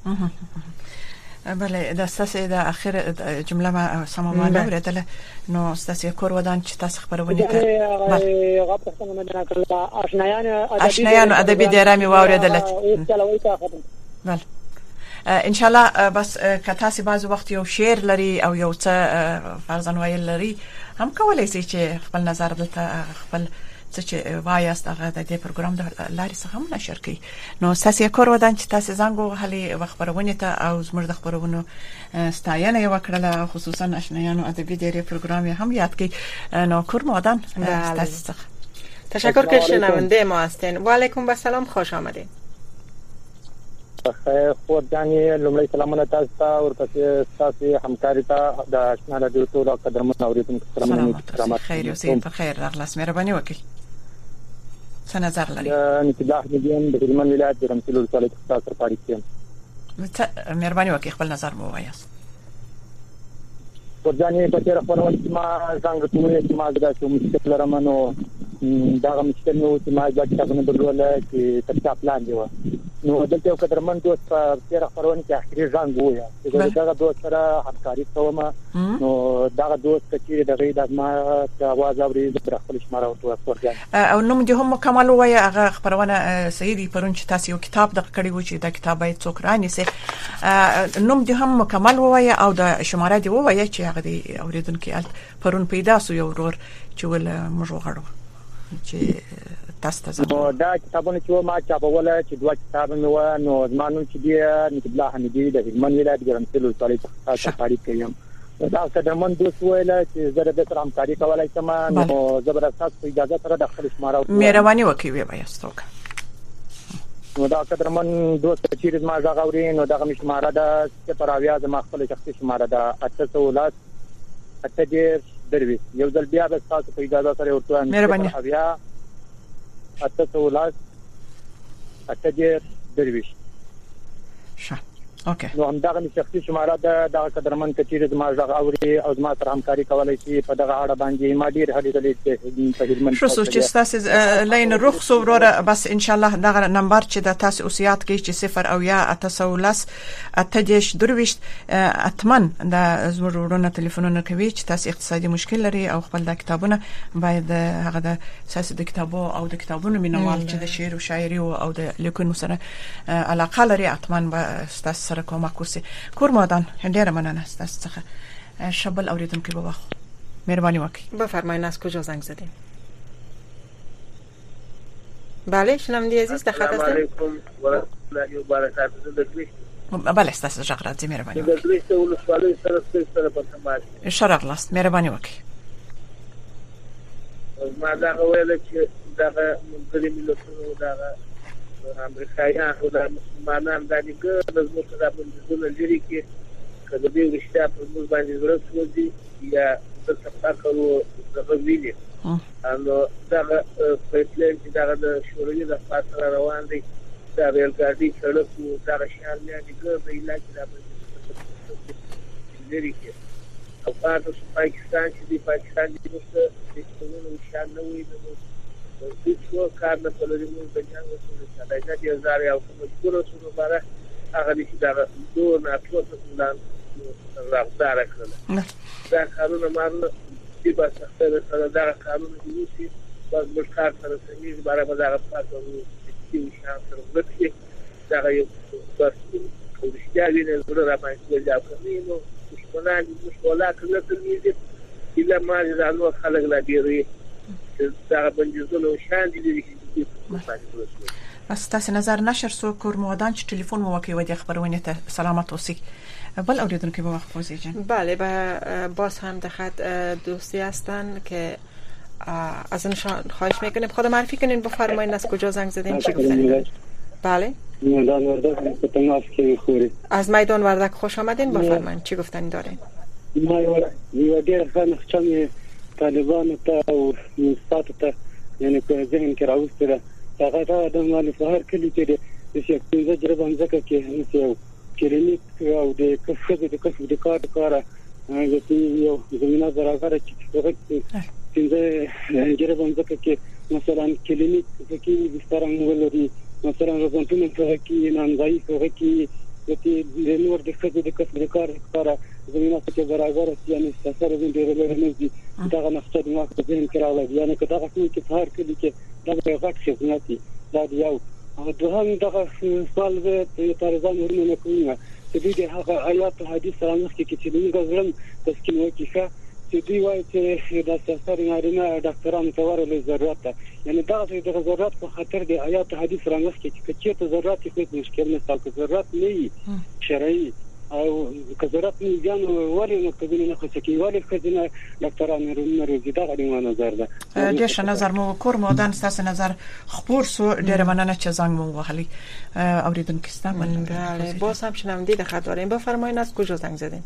بله د ستاسو د اخر جمله ما سمما اوریدله نو ستاسو کور ودان چې تاسو خبرونه کوي غاب څنګه مدنه کړل آشنایان ادبي درامي واوریدله بله ان شاء الله بس کتاسي بعض وخت یو شعر لري او یو څه فرضاً ویل لري هم کولای شي چې خپل نظر دلته خپل څه چې وایاست هغه د دې پروګرام د لارې څخه هم نشر کړي نو تاسو کور ودان چې تاسو زنګ وهلي خبرونه ته او زموږ د خبرونو ستاینه وکړه خصوصا آشنایانو ادبي ډېر پروګرام هم یاد کړي نو کور ودان تاسو تشکر که شنونده ما هستین و علیکم السلام خوش آمدید خورجانی لومړی سلامونه تاسو ته او تاسو همکاري ته د آشنا رادیو ټول قدرمن اوریدونکو سلامونه خیر اوسئ په خیر راغلاست مهرباني وکړئ څه نظر لرئ نتیجه احمدیان د هلمند ولایت د رمسیل ولسوالۍ څخه سرپاړی کیم مهرباني وکړئ خپل نظر مو وایاست ورځانې په تیر خپلوان چې ما څنګه ټول چې ما دا چې مشکل لرم نو دا مشکل نو چې ما دا کتابونه درلوله چې تر څه پلان دی نو دلته یو قدرمن دوست په تیر خپلوان کې اخري ځان ویا چې دا دوست سره همکاري کوم نو دا دوست چې دغه د ما आवाज اوري د خپل شماره او ورځان او نوم دې هم مکمل وای هغه خبرونه سیدی پرون چې تاسو یو کتاب د کړی و چې دا کتاب باید څوک رانیسي نوم دې هم مکمل وای او د شماره دې وای چې هغه دې اوریدونکو پرون پیدا سو یو ورور چې ول موږ وغړو چې تاسو ته دا کتابونه چې ما چاپوله چې دوه کتابونه و نو زمانو چې دی نکبل الله حمیدی د هلمند ولایت ګرمسل ولسوالۍ څخه تاریخ کوم دا قدرمن دوست ویل چې زه د سره همکاري کولای شم نو زبردست په اجازه سره د خپل شماره مهرباني وکړئ وایي استوک نو دا قدرمن دوست چې ما غاوري نو دا شماره ده چې پر اویا د خپل شخصي شماره ده 810 8 دروي یو ځل بیا به تاسو په اجازه سره ورته مهرباني بیا 810 8 دروي ښه اوکې نو هم دا شخصي شماره ده دا قدرمن کچیر زما غاوري او زما سره همکاري کولای شي په دغه اړه باندې ما ډیر هلي دلې په هلمند شو چې تاسو لین رخ سوروره بس ان شاء الله دغه نمبر چې د تاسو اوسيات کې چې 0 او یا 810 8 درويشت اتمن د زموږ ټلیفونونه کوي چې تاسو اقتصادي مشکل لري او خپل د کتابونه باید هغه د اساس د کتابو او د کتابونو مینوال چې د شعر او شاعري او د لیکونو سره علاقه لري اتمن به تاسو سره کومک وکړي کورمادان ډیره مننه تاسو څخه شبل اوریدونکو به واخ مهرباني وکړئ بفرمایئ از کجا زنگ زدین بله شنونده عزیز در خط هستید علیکم و رحمت الله و برکاته بله تاسو ژغ راځي مهرباني وکړئ د درېشت ولسوالۍ سره په تماس اشاره لاست مهرباني وکړئ ما دا ویل چې دا ملګری ملتونو دا امریکایان او د مسلمانان د دغه د زموږ د بندیزونو لري کې کله به وشته په موږ باندې ضرورت ودی یا د تفکرو د غوښتنې نو دا په پلان کې دا د شورای د فاصله روان دي دا ریل ګاډي سړک او دا شهر نه دغه د علاقې د لري کې او پاکستان چې د پاکستان د مستقبل شان نه وي څو کار نه کولای موږ د جنګ وسوله دا د هزار او مشکل وسوله لپاره هغه چې دا دوه نه ټول څنګه راځار کړل دا کارونه مارنه چې بس سره دا کارونه دي بس مشکل سره سمې برابر دا پاتو چې شان سره ورته دا یو بس ورشتیا ویني زړه را باندې ځا کوي نو مشکلات کله تلمیږي اله ما دا نو خلک لا ډیری دا بندیزونه شان دي بس تاسو نظر نشر سو کورمودان چې ټلیفون مو وکي ودی خبرونه ته سلامت اوسئ بل اوریدونکو به وقت فوزی جان بله باز هم در خط دوستی هستن که از اونشان خواهش میکنیم خود معرفی کنین بفرمایید از کجا زنگ زدین چی گفتین بله میدان وردک په تماس کې خوري از میدان وردک خوش آمدین بفرمایید چی گفتن دارین ما یو ډیر ښه چې طالبان ته او مستات ته یعنی په ذهن کې راوستل هغه د مال فهر کلی چې د شپږ تجربه ځکه کې یو کلینیک او د کسب د کار لپاره یو زمينه برابر چې څنګه تجربه ځکه کې مثلا کلینیک کې بستران ولري مثلا روزنټونه کې نانځای کې د نور د کسب د کار لپاره زمينه چې برابر یعنی سفر د ډېر لري دي دا نقشه د ما په ذهن کې راغله یعنی که دا څنګه چې فهر کلی کې دا یو غټ خدمتي دا یو او دوهم دغه سوال به طالبان ورننه کوي چې دوی د هغه آیات حدیث سره مخکې چې موږ غواړم تسکین وکړو چې دوی وایي چې د سفر نارینه ډاکټرانو ته ورله ضرورت ده یعنی دا د ضرورت په خاطر د آیات حدیث سره مخکې چې ته ضرورت هیڅ مشکل نه ستاسو ضرورت نه وي شرعي او کزرات میگن ولی مکتبین نخواستی ولی خدمت دکتران روزی دا غریمه نظر ده دیش نظر مو کور مودن ستاسو نظر خبر سو ډیر مننه چې زنګ مو وهلی اوریدونکو ستاسو بله باز هم شنونده خط داریم بفرمایید از کجا زنگ زدین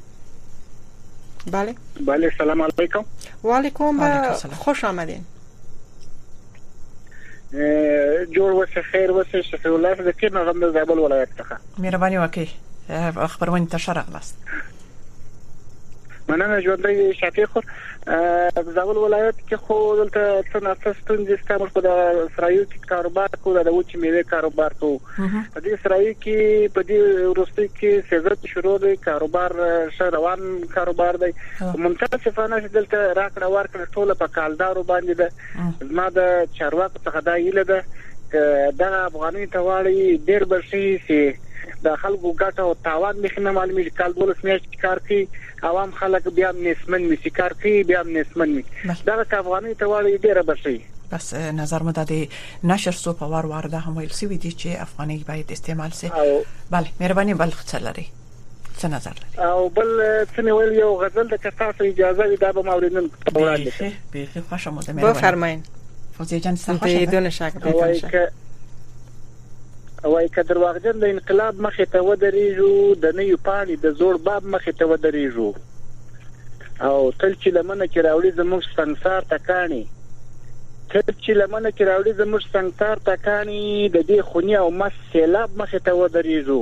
بله بله سلام علیکم و علیکم خوش آمدین جوړ وسه خیر وسه شفیع الله د کینه غند زابل ولایت څخه مهرباني وکړئ خبرونه ته شرح لاست مننه ژوندۍ شفیق خور زابل ولایت کې خو دلته څنګه ستونزې ستامل خو د اسرائیل کې کاروبار کوو د وچې میوې کاروبار کوو په دې اسرائیل کې په دې وروستي کې سیاست شروع دی کاروبار روان کاروبار دی متاسفانه چې دلته راکړه ورکړه ټوله په کالدارو باندې ده زما د چارواکو څخه دا هیله ده دا افغاني تواړي ډېر بشي چې د خلکو ګټه او تاوان مخنه معلومي کال 12 میاشتې کار کوي عوام خلک بیا نسمن می کار کوي بیا نسمن می دا که افغاني تواړي ډېر بشي بس نظر مو د نشر سو په وار ده هم ویل سی وی دي چې افغاني باید استعمال سي bale مهرباني بل خلري څه نظر لري او بل څه ویل یو غزل د کتاب اجازه وي دا به موریدن وړاندې به خوښه مو ده بفرمایئ فوزي جان څه بدون شک بدون شک وای که درواغجن د انقلاب مخې ته ودرېږو د نوي پاڼې د زوړ باب مخې ته ودرېږو او تل چې لمنه کې راوړي زموږ سنگسار تکانی تل چې لمنه کې راوړي زموږ سنگسار تکانی د دې خونی او مس سیلاب مخې ته ودرېږو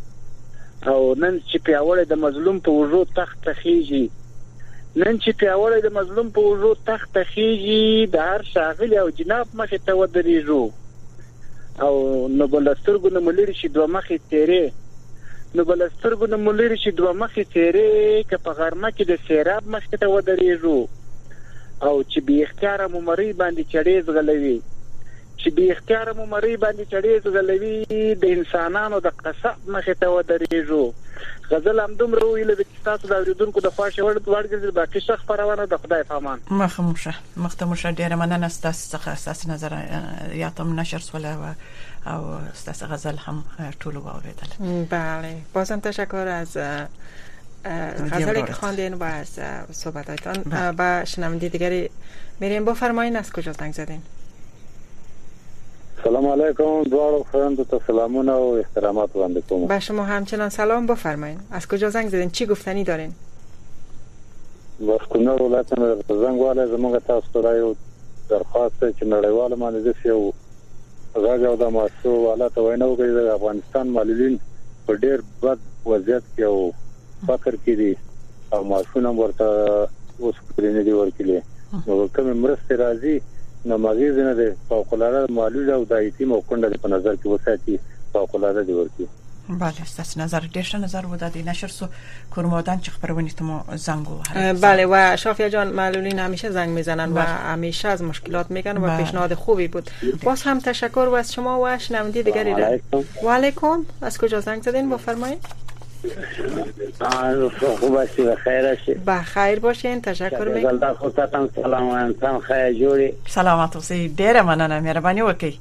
او نن چې پیاوړی د مظلوم په وژو تخت خيږي نن چې پیاوړی د مظلوم په وژو تخت خيږي د هر شاغل او جناب مخې ته ودرېږو او نو بلسترګو نه ملری شي دوه مخې تیرې نو بلسترګو نه ملری شي دوه مخې تیرې که په غرمه کې د سیراب مخې ته ودرېږو او چې بی اختیار مو مری باندې چړې زغلوي چې بی اختیار مو مری باندې چړې زغلوي د انسانانو د قصاب مخې ته ودرېږو غزل هم دومره ویل د تاسو د اوریدونکو د خواشه ورګرځي باقي شخص پروانه د خدای پامان مخموشه ډیره مننه ستاسو څخه ستاسو نظر یا تم نشر سوله او ستاسو غزل هم ټول واوریدل بله بازم تشکر از غزلی که خواندین و از صحبتاتون با شنونده دیگری میریم بفرمایید از کجا زنگ زدین سلام علیکم دوارو فرند تا سلامونه و احترامات وانده کوم با شما همچنان سلام بفرمایید از کجا زنگ زدین چی گفتنی دارین بس کنر ولایتنا زنگ واله زمونږ تاسو ته یو درخواست چې نړیواله باندې یو غږ او د ماسو حالات وینو کوي د افغانستان معلولین په ډېر بد وضعیت کې او فقر کې دي او ماشونه ورته اوس پرې نه دی ورکړي نو کوم مرسته راځي نو مغیز نه ده فوق العاده معلول او د ایتیم او کونډه په نظر کې وساتي فوق العاده دی ورکی بله ستاسو نظر ډیر نظر و دادی نشر سو کورمودان چې خبرونه تمو زنگو بله و شافیا جان معلولین همیشه زنگ میزنن و همیشه از مشکلات میگن و پیشنهاد خوبی بود باز هم تشکر و از شما و شنونده دیگری را و علیکم از کجا زنگ زدین بفرمایید خوب هستی و خیر هستی بخیر باشین تشکر میکنم زلده خودتان سلام انسان خیر جوری سلامت اوسئ ډیره مننه مهرباني وکړئ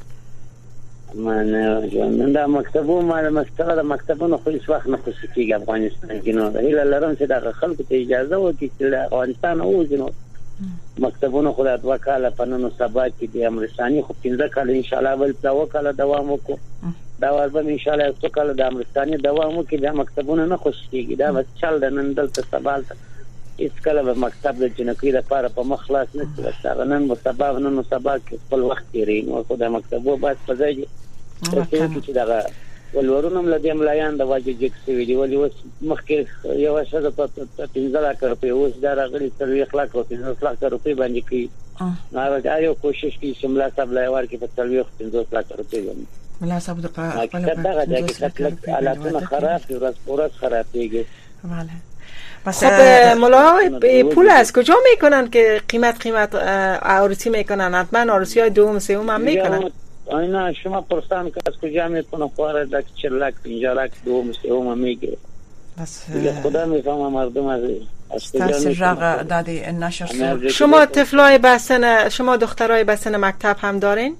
من دا مکتبو ما د مکتبونو خو هیڅ وخت نه خوشي کېږي افغانستان کې نو هیله لرم چې د خلکو ته اجازه وکړي چې د افغانستان ووځي نو مکتبونو خو د 2 کاله په نن سبا کې د امرستاني خو 15 کاله ان شاء الله بل 2 کاله دوام وکړو دا ورته ان شاء الله 2 کاله د امرستاني دوام وکړي د مکتبونو نه خوشي کېږي دا بس چل د نن دلته سبال هیڅ کله به مکتب د جنکۍ لپاره په مخ خلاص نه شي نن مو سبا کې خپل وخت تیرې نو خو د مکتبو باید په ځای چې دا ولورونم لدی ملایان د واجب جکسي ویډیو ولې اوس مخکې یو څه د 15 لک روپۍ اوس دا راغلي 30 لک او 15 لک روپۍ باندې کی نو دا یو کوشش کی چې ملا صاحب لایوار کې په 15 لک روپۍ باندې ملا صاحب د په حالاتونه خراب دي ورځ خرابېږي بله خب ملا پول از کجا میکنن که قیمت عروسی میکنن حتما عروسی های دوم سوم هم میکنن اینا شما پرسان که از کجا میکنه خواره دک 40 لک 50 لک دوم سوم هم میگیره بس خدا میفهمه مردم از کجا دادی نشر شما طفلای بسن شما دخترای بسن مکتب هم دارین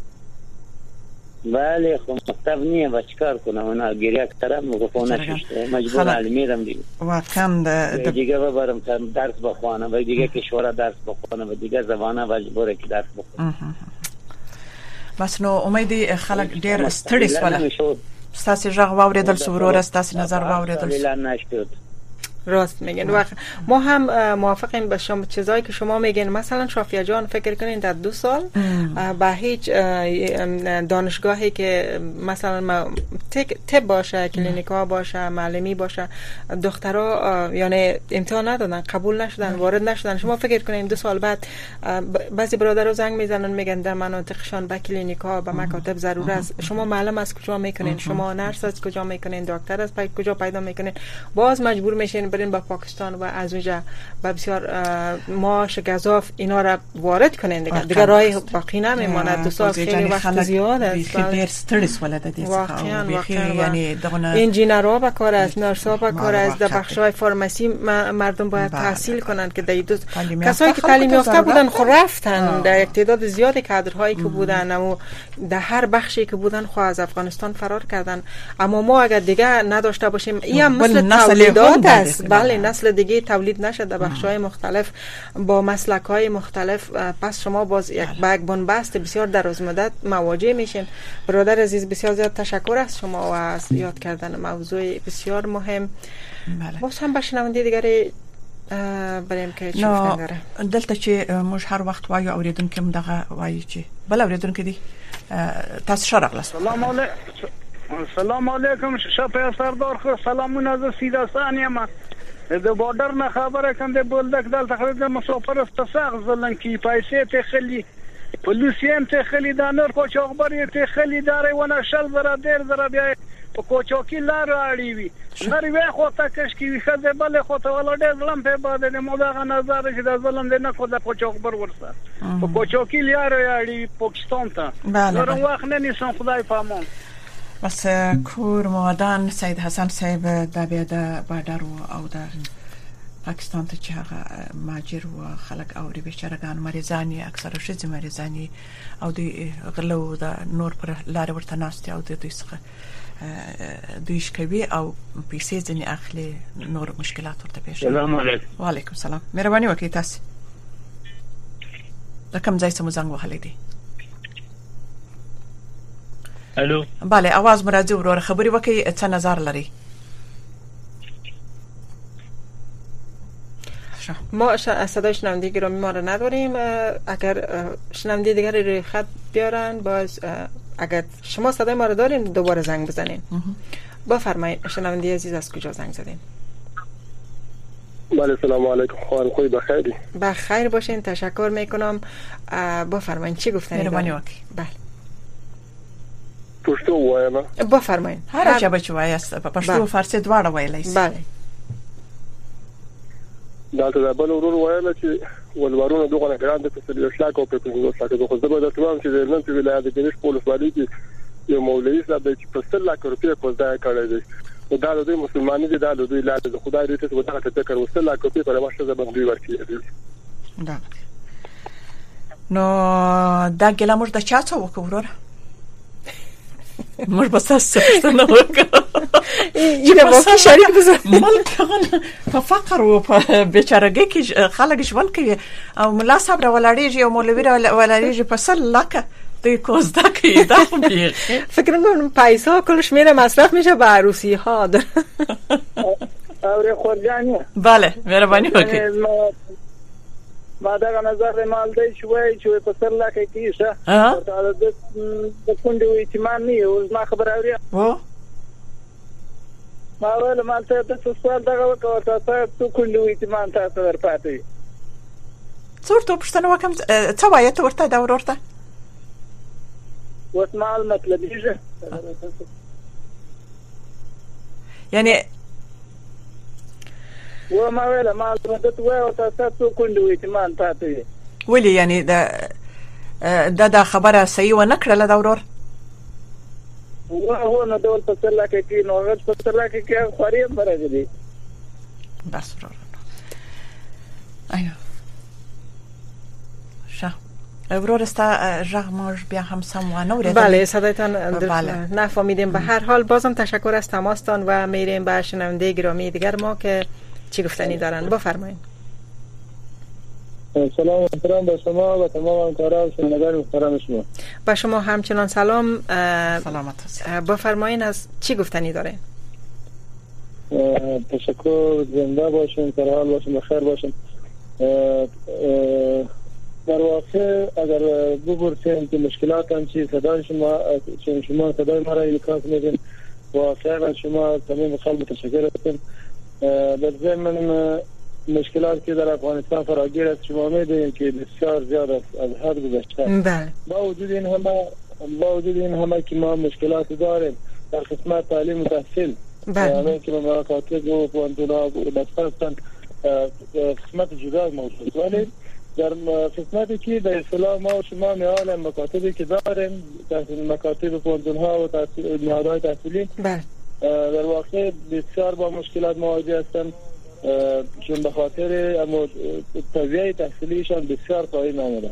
بله خب مکتب نیه با چکار کنم اونا گریه کترم مگفونه ششته مجبور علمیرم دیگه دیگه ببرم درس بخوانم و دیگه کشوره درس بخوانم و دیگه زبانه مجبوره که درس بخوانم بس نو امیدی خلق ډیر ستړي سواله ستاسو ژغ واوریدل سورور ستاسو نظر واوریدل راست میگن و ما هم موافقیم با شما چیزایی که شما میگین مثلا شافیا جان فکر کنین در 2 سال با هیچ دانشگاهی که مثلا طب باشه، کلینیکا باشه، معلمی باشه، دخترها یعنی امتحان ندادن، قبول نشدن، وارد نشدن. شما فکر کنین 2 سال بعد بعضی برادرها زنگ میزنن میگن در مناطقشان به کلینیکا به مکاتب ضرور است. شما معلم از کجا میکنین؟ شما نرس از کجا میکنین؟ دکتر از کجا پیدا میکنین؟ باز مجبور میشین برین به پاکستان و از اونجا به بسیار ماش گزاف اینا را وارد کنین دیگه راه باقی نمیماند. 2 سال خیلی وقت زیاد است. خیلی استرس ولده دیگه. واقعا یعنی انجینرها به کار است، نرس‌ها به کار است، در بخش‌های فارمسی مردم باید تحصیل کنند که در کسایی که تعلیم یافته بودن خو رفتن، در تعداد زیاد کادرهایی که بودن و در هر بخشی که بودن خو از افغانستان فرار کردن. اما ما اگر دیگه نداشته باشیم این مثل تولیدات است، بله نسل دیگه تولید نشد در بخش‌های مختلف با مسلک‌های مختلف، پس شما باز یک بنبست بسیار درازمدت مواجه میشین. برادر عزیز بسیار زیاد تشکر از شما و از یاد کردن موضوع بسیار مهم. باز هم بشنونده دیگری بریم که چی گفتن داره. دلته چې موږ هر وخت وایو اوریدونکو هم دغه وایي چې بل اوریدونکو دي تاسو شرغلاست. سلام علیکم شپه سردار خو سلامونه از سیدستان یم. د بورډر نه خبره کوم د بولدک دلته خلک مسافر استساغ زلن کی پیسې ته خلی پولیسیم ته خلی د نور کو چوغبر ته خلی داري ونه شل زره ډیر زره بیا په کوچوکی لار اړی وی نری وی خو ته کش کی خزه بل خو ته ولا ډیر ظلم په باد نه مودا نظر چې د ظلم نه کو د کوچوغبر ورسره په کوچوکی لار اړی پاکستان ته نور وخت نه نشم خدای پامان. بس کور مادان سید حسن صاحب د بیا د بادر او د پاکستان ته چې هغه ماجر و خلک او بیچارهګان مریضانی اکثره شې مریضانی او د غلو د نور پر لار ورته ناشته او د دوی څخه دویش کوي او پیسې ځنی اخلي نور مشکلات ورته پیښ. سلام علیکم. وعلیکم السلام. مهرباني وکړئ تاسو د کوم ځای څخه زنګ وهلی دی؟ الو. بله आवाज مرادي ورور خبري وکي څه نظر لري؟ ما صدای شنونده گرامی ما رو نداریم. اگر شنونده دیگری روی خط بیارن باز اگر شما صدای ما رو دارین دوباره زنگ بزنین. بفرمایید شنونده عزیز از کجا زنگ زدین؟ بله سلام علیکم. خواهر خوبی بخیری؟ بخیر باشین تشکر میکنم. بفرمایید چی گفتنی دارین؟ بله پښتو وایم. بفرمایید. هر چا بچو وایست پښتو فارسی دواړه ویلای شي. بله. دا ته بل ورور وایله چې ولورونه دغه ګران د فسیل اشلاک او په پنځه ساعت د خو زبر د تمام چې نن په ولایت کې د پولیس باندې کې یو مولوی صاحب چې په 100 لک روپیا کوزدا کړی دی. دا د مسلمانانو دي دا د دوی لاله د خدای دې ته ودغه ته کړو 100 لک روپیا پر واشه د باندې ورکړي. دا نو دا ګل موږ د چا څو وکړو مر بس څه وکړه اینه واقعي شریک بزن ملک په فقر او په بیچارهګي کې خلک ژوند کوي او ملا صاحب را ولاړیږي او مولوی را ولاړیږي په 100 لک د کوزدا کې دا خو فکر می‌کنم پیسا کلش میره مصرف میشه به عروسی ها. اور خورجانی بله مهرباني وکړئ. ما دا نظر مال دی شوي چې په 100 لک کې شه دا د کونډې ایتمان نه یو ما خبر اوري و ما ول ما ته د سوال دغه وکړه تاسو کونډې ایتمان تاسو ورپاتې څورته پښتنه وکم څه وایې ته ورته دا ورته وس مال مطلب یې یعنی و ما ویل ما د تو او تاسو کونډې ایتمان تاسو ولې یعنی دا خبره صحیح و نه کړله دا ورور هو نو ډول په سلا کې نو غږ په سلا کې خوري برګدي بس ورور ایو شه ورور استا رغماش بیا هم سموانه ورید. بله صدایتان نفهمیدیم. به هر حال بازم تشکر از تماستان و میریم به شنونده گرامی دیگر ما که چی گفتنی دارن. بفرمایید. سلام محترم به شما و تمام همکاران شنوندگان محترم شما. با شما همچنان سلام. سلامت باشید. بفرمایید از چی گفتنی دارین؟ تشکر. زنده باشین، در حال باشین، بخیر باشین. در واقع اگر بپرسیم که مشکلات هم چی صدای شما صدای ما را انعکاس میدین و فعلا شما تمام خلق متشکر هستیم. در ضمن مشکلات که در افغانستان فراگیر است شما می‌دونید که بسیار زیاد از حد گذشته. بله. با وجود این همه که ما مشکلات داریم در قسمت تعلیم و تحصیل. یعنی که مکاتب و پوهنتون‌ها هستند قسمت جدا موجود، ولی در قسمتی که به اصطلاح ما و شما میال مکاتبی که داریم مکاتب پوهنتون‌ها و نهادهای تحصیلی در واقع بسیار با مشکلات مواجه هستند، چون به خاطر توزیع تحصیلیشان بسیار پایین آمده.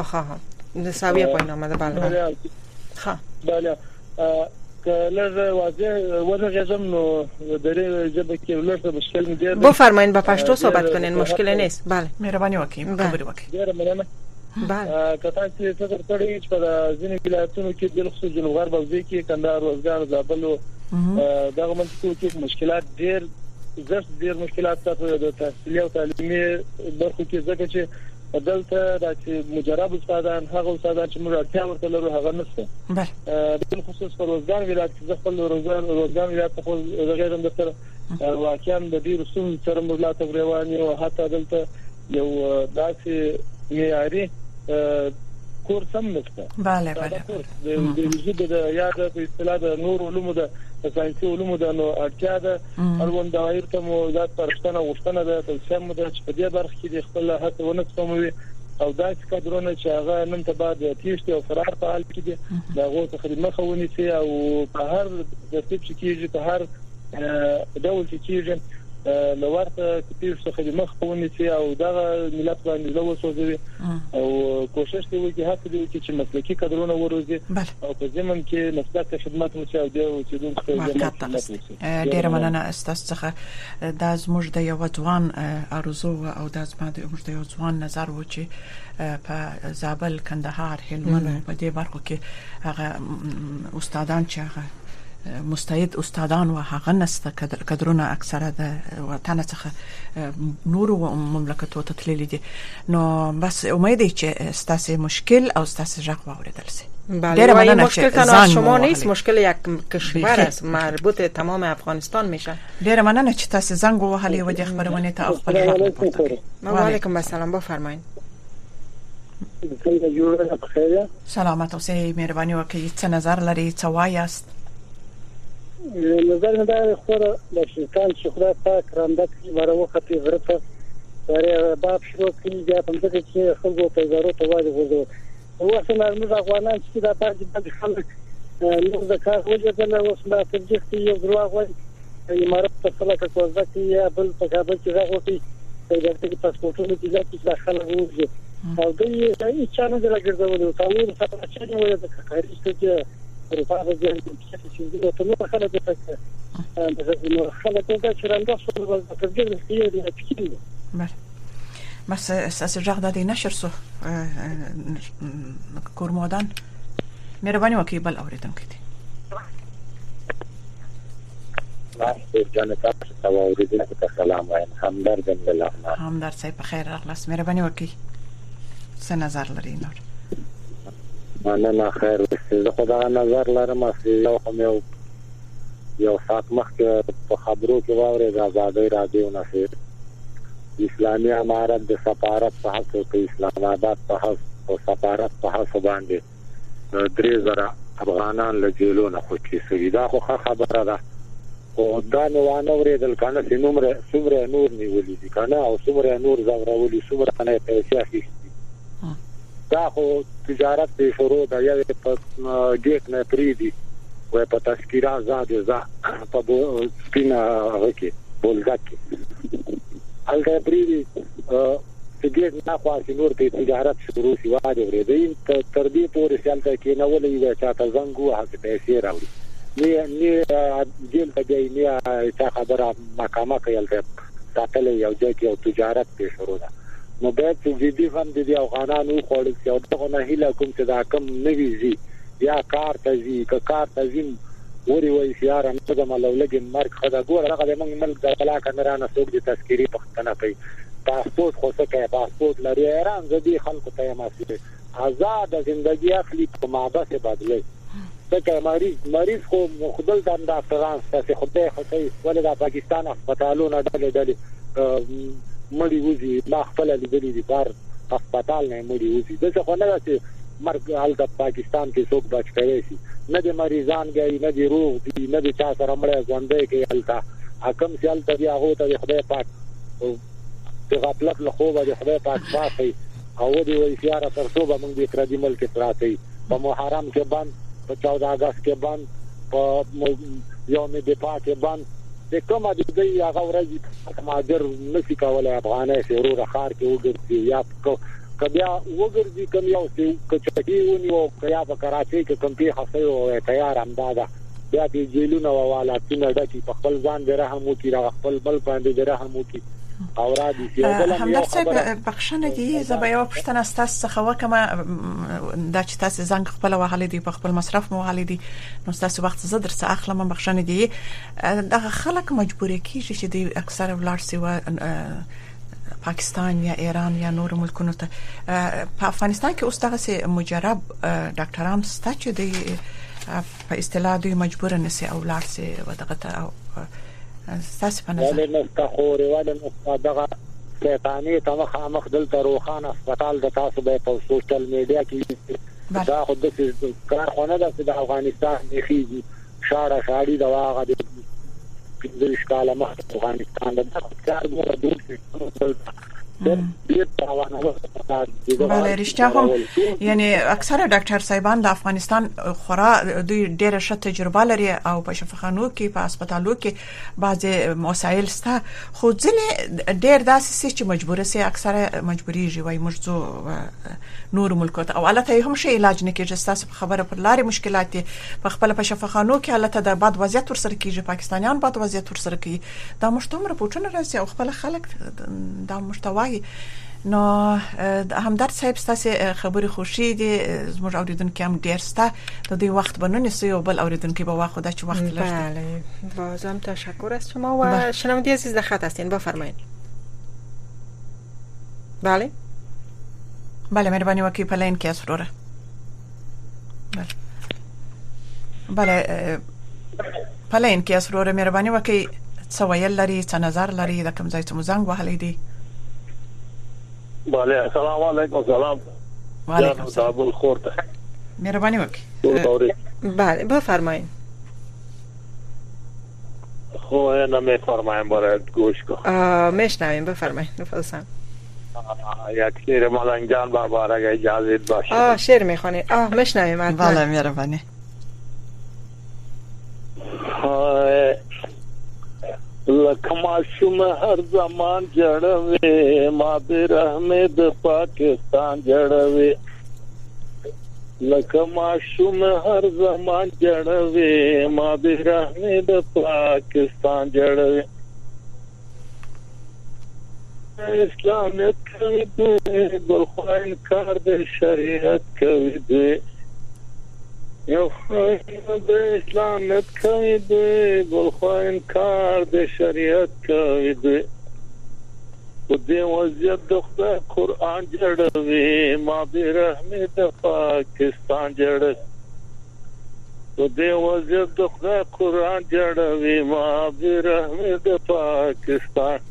سویه پایین آمده. بله. بله. که لږ واضح ورغږم نو د دې ژبه کې لږ مشکل نه دی. بفرمایید با پښتو صحبت کنین، مشکل نیست. بله. مهرباني وکړئ، خبرې وکړئ. ډیره مننه. بله. که تاسو فکر کړئ چې په ځینې ولایتونو کې د خصوص جنوب غرب او ځای کې کندهار، روزګان، زابل او دغه منطقو کې مشکلات ډیر مشکلات د تحصیلي او تعلیمي برخو کې ځکه چې دلته د مجرب استادان هغه استادان چې موږ اړتیا ورته لرو هغه نشته. بل خصوص په روزګان ولایت کې خپل روزګان ولایت په غیر هم د واقعا د دې رسوم سره ملاته رواني او حتی دلته یو داسې معیاري کورس هم نشته. بله بله. د وجود د یاد په اصطلاح د نور علومو د ساينسي علومو د نو اړتیا ده اړوند دایر ته مو ذات پرشتنه غوښتنه ده تلسم مو د په دې برخه کې د خپل هڅه ونه کوي او داسې کډرونه چې هغه نن ته بعد تیشته او فرار په حال کې دي دا غوته خدمت خونی سي او په هر د تیپ چې کیږي په هر ډول چې کیږي نو ورته تیشته خدمت خونی سي او دا ملت باندې لو سوځي او کوشش کوي چې هڅه وکړي چې مسلکي کډرونه وروزي او په زمون کې مسلکي خدمت وکړي او د ډیره مننه استاد څخه د زموږ د یو ځوان ارزو او د زموږ د یو ځوان نظر و چې په زابل، کندهار، هلمند په دې برخو کې هغه استادان چې هغه مستعد استادان و هغه نسته کډرونه اکثره د وطن څخه نور مملکتونو ته تللي دي. نو بس امید چې ستاسو مشکل او ستاسو ژغ واوریدل شي. بله. مشکل تنها شما نیست، مشکل یک کشور است، مربوط تمام افغانستان میشه. ډیره مننه چې تاسو زنګ وهلې و د خبرونه ته خپل ژغ پورته. و علیکم السلام. بفرمایید. سلامت اوسئ. مهرباني وکړئ څه نظر لري، څه وایاست؟ نظر مې دا خوره د شیطان چې خدای پاک رانده کړي باره وختي غره ته سره باب شروع کړي بیا په دې کې خلکو په زارو ته وایي غوځو اوس موږ افغانان چې دا پاتې باندې خلک نو د کار وجدل اوس ما ترجیح یو دروغ وایي امارات په فلکه کوزه کې یا بل په کابل کې راغوتي د دې پاسپورتونو کې ځکه چې داخله وځي او دوی هیڅ چا نه لګیدل او تاسو سره چې نو د کاري ستې اروپا په ځای کې چې ته نو خلک ته نو خلک ته چې رانده شو د ترجمه کیږي د فکر. بله. بس اساس ژغ د نشر سو کورمودان مهرباني وکړئ بل اوریدونکو ته. واسطه جان تاسو ته اوریدونکو ته سلام وایم. همدرد الله. همدرد صاحب په خیر راغلاست. مهرباني وکړئ څه نظر لري نور؟ مننه. خیر زه خدای نظر لرم چې یو سات مخکې په خبرو کې واورې د آزادۍ رادیو نشر اسلامي امارت د سفارت په حق په اسلام آباد په حق او سفارت په حق باندې 3000 افغانان له جیلونو خوشي شوي. دا خو خبره ده او دا نو وانه ورېدل کنه چې څومره نور نیولې دي کنه او څومره نور زورولي څومره نه پیسې اخیستي. دا خو تجارت به شروع ده یا په ګیټ نه پریدي و په تذکره آزاد په سپینا هکې بولګه الګا پریدي چې ګیټ نه خاص نور په تجارت شروع شي واده ورېدي تر دې پورې سالته کې نه ولې چې تاسو زنګو هغه پیسې راوړي نه جیل ته دی نه چې خبره محکمه کوي ساتل یو ځای کې او تجارت به شروع ده. نو باید چې جدي فهم دي افغانانو خوړل چې او دغه نه هیله کوم چې دا کم نوي زی یا کار تزي کار تزین وری وای سیار نه د ملولګ مرګ خدا ګور هغه د موږ ملک د طلاق نه رانه څوک د تذکری پختنه کوي پاسپورت خو څه کوي پاسپورت لري ایران زدي خلکو ته ماسي آزاد ژوندۍ اخلي په ماده څخه بدلې ځکه مریض خو خدل د ډاکټران ستاسو خدای خدای ولې د پاکستان هسپتالونو ډلې مړی وځي ما خپل لیدلې دي بار هسپتال نه مړی وځي دغه خو نه چې مرګ حال د پاکستان کې څوک بچ کوي شي نه د مریضان غي نه د روغ دي نه د چا سره مړ ژوندې کې حالتا حکم سیال ته بیا هو ته خدای پاک په غفلت له خوبه د خدای پاک پاتې او دی وی سیاره تر څو به موږ د اقرادي ملک پراتی په محرم کې بند په 14 اگست کې بند په یوم دفاع کې بند د کومه د دې هغه ورځ ماجر نشي کولای افغاني شروع خار کې وګرځي یا کبیا وګرځي کوم یو څه کچټي ونی او کیا په کراچي کې کوم په حسي او تیار امداده بیا دې جیلونه والا تینه ډکی په خپل ځان د رحم وکي را خپل بل باندې د رحم وکي او را دي چې هم درڅ بخښنه دي زبیا پښتنه ستاسو څخه وکمه د چې تاسو ځنګ خپل وهاله دي په خپل مصرف موهاله دي نو تاسو وخت زه درڅ اخلم بخښنه دي دغه خلک مجبور کیږي چې د اکثر ولر سی و پاکستان یا ایران یا نور ملکونو ته په افغانستان کې اوس دغه مجرب ډاکټران ست چې د په اصطلاح دوی مجبور نه سي او ولر سي ودغه ته او تاسو په نظر ولې نو تخور ولې دغه شیطانی ته مخ دلته روخان هسپتال د تاسو په سوشل میډیا کې دا خو د کارخانه د افغانستان مخې شاړي دا واغه د پنځه کاله مخکې افغانستان د کار موضوع بله رښتیا هم یعنی اکثره ډاکټر صاحبان د افغانستان خورا دوی ډېر ښه تجربه لري او په شفاخانو کې په هسپتالو کې بعضي مسایل سته خو ځینې ډېر داسې چې مجبور سي اکثره مجبوري جوړي مرزو نور ملکات او البته هم شي علاج نه کېږي تاسو خبره پر لاري مشکلات په خپل په شفاخانو کې البته د باد وضعیت ورسره کېږي پاکستانیان باد وضعیت ورسره کوي دا مشتوم راپورټونه راځي او خپل خلک دا مشتوي نو همدرد صاحب ستاسو خبري خوشي دي زموږ اوریدونکو هم ډیر سته د دې وخت بنونی سي او بل اوریدونکو به واخو د چ وخت لري بله بازم تشکر از شما و شنونده عزیز در خط هستین بفرمایید بله بله مهرباني وکي په لین کې اسروره بله په لین کې اسروره مهرباني وکي څه ویل لري څه نظر لري د کوم ځای ته مزنګ وهلې دي بله السلام علیکم سلام وعلیکم السلام ابو الخورته مهرباني وکي بله بفرمایید خو نه میفرمایم برای گوش کن میشنویم بفرمایید بفرمایید یک شعر ملنگ جان بابا اگه اجازه باشه شعر میخونی میشنویم بله مهربانی لکما شوم هر زمان جړوي ما برحمه د پاکستان جړوي لکما شوم هر زمان جړوي ما برحمه د پاکستان جړوي اسلامیت کوي د ګلخوان کار د شریعت کوي د یو د اسلامیت کوي د ګلخوان کار د شریعت کوي د دې وضعیت د خدای قرآن جوړوي ما به رحمت د پاکستان جوړ دې وضعیت د خدای قرآن جوړوي ما به رحمت د پاکستان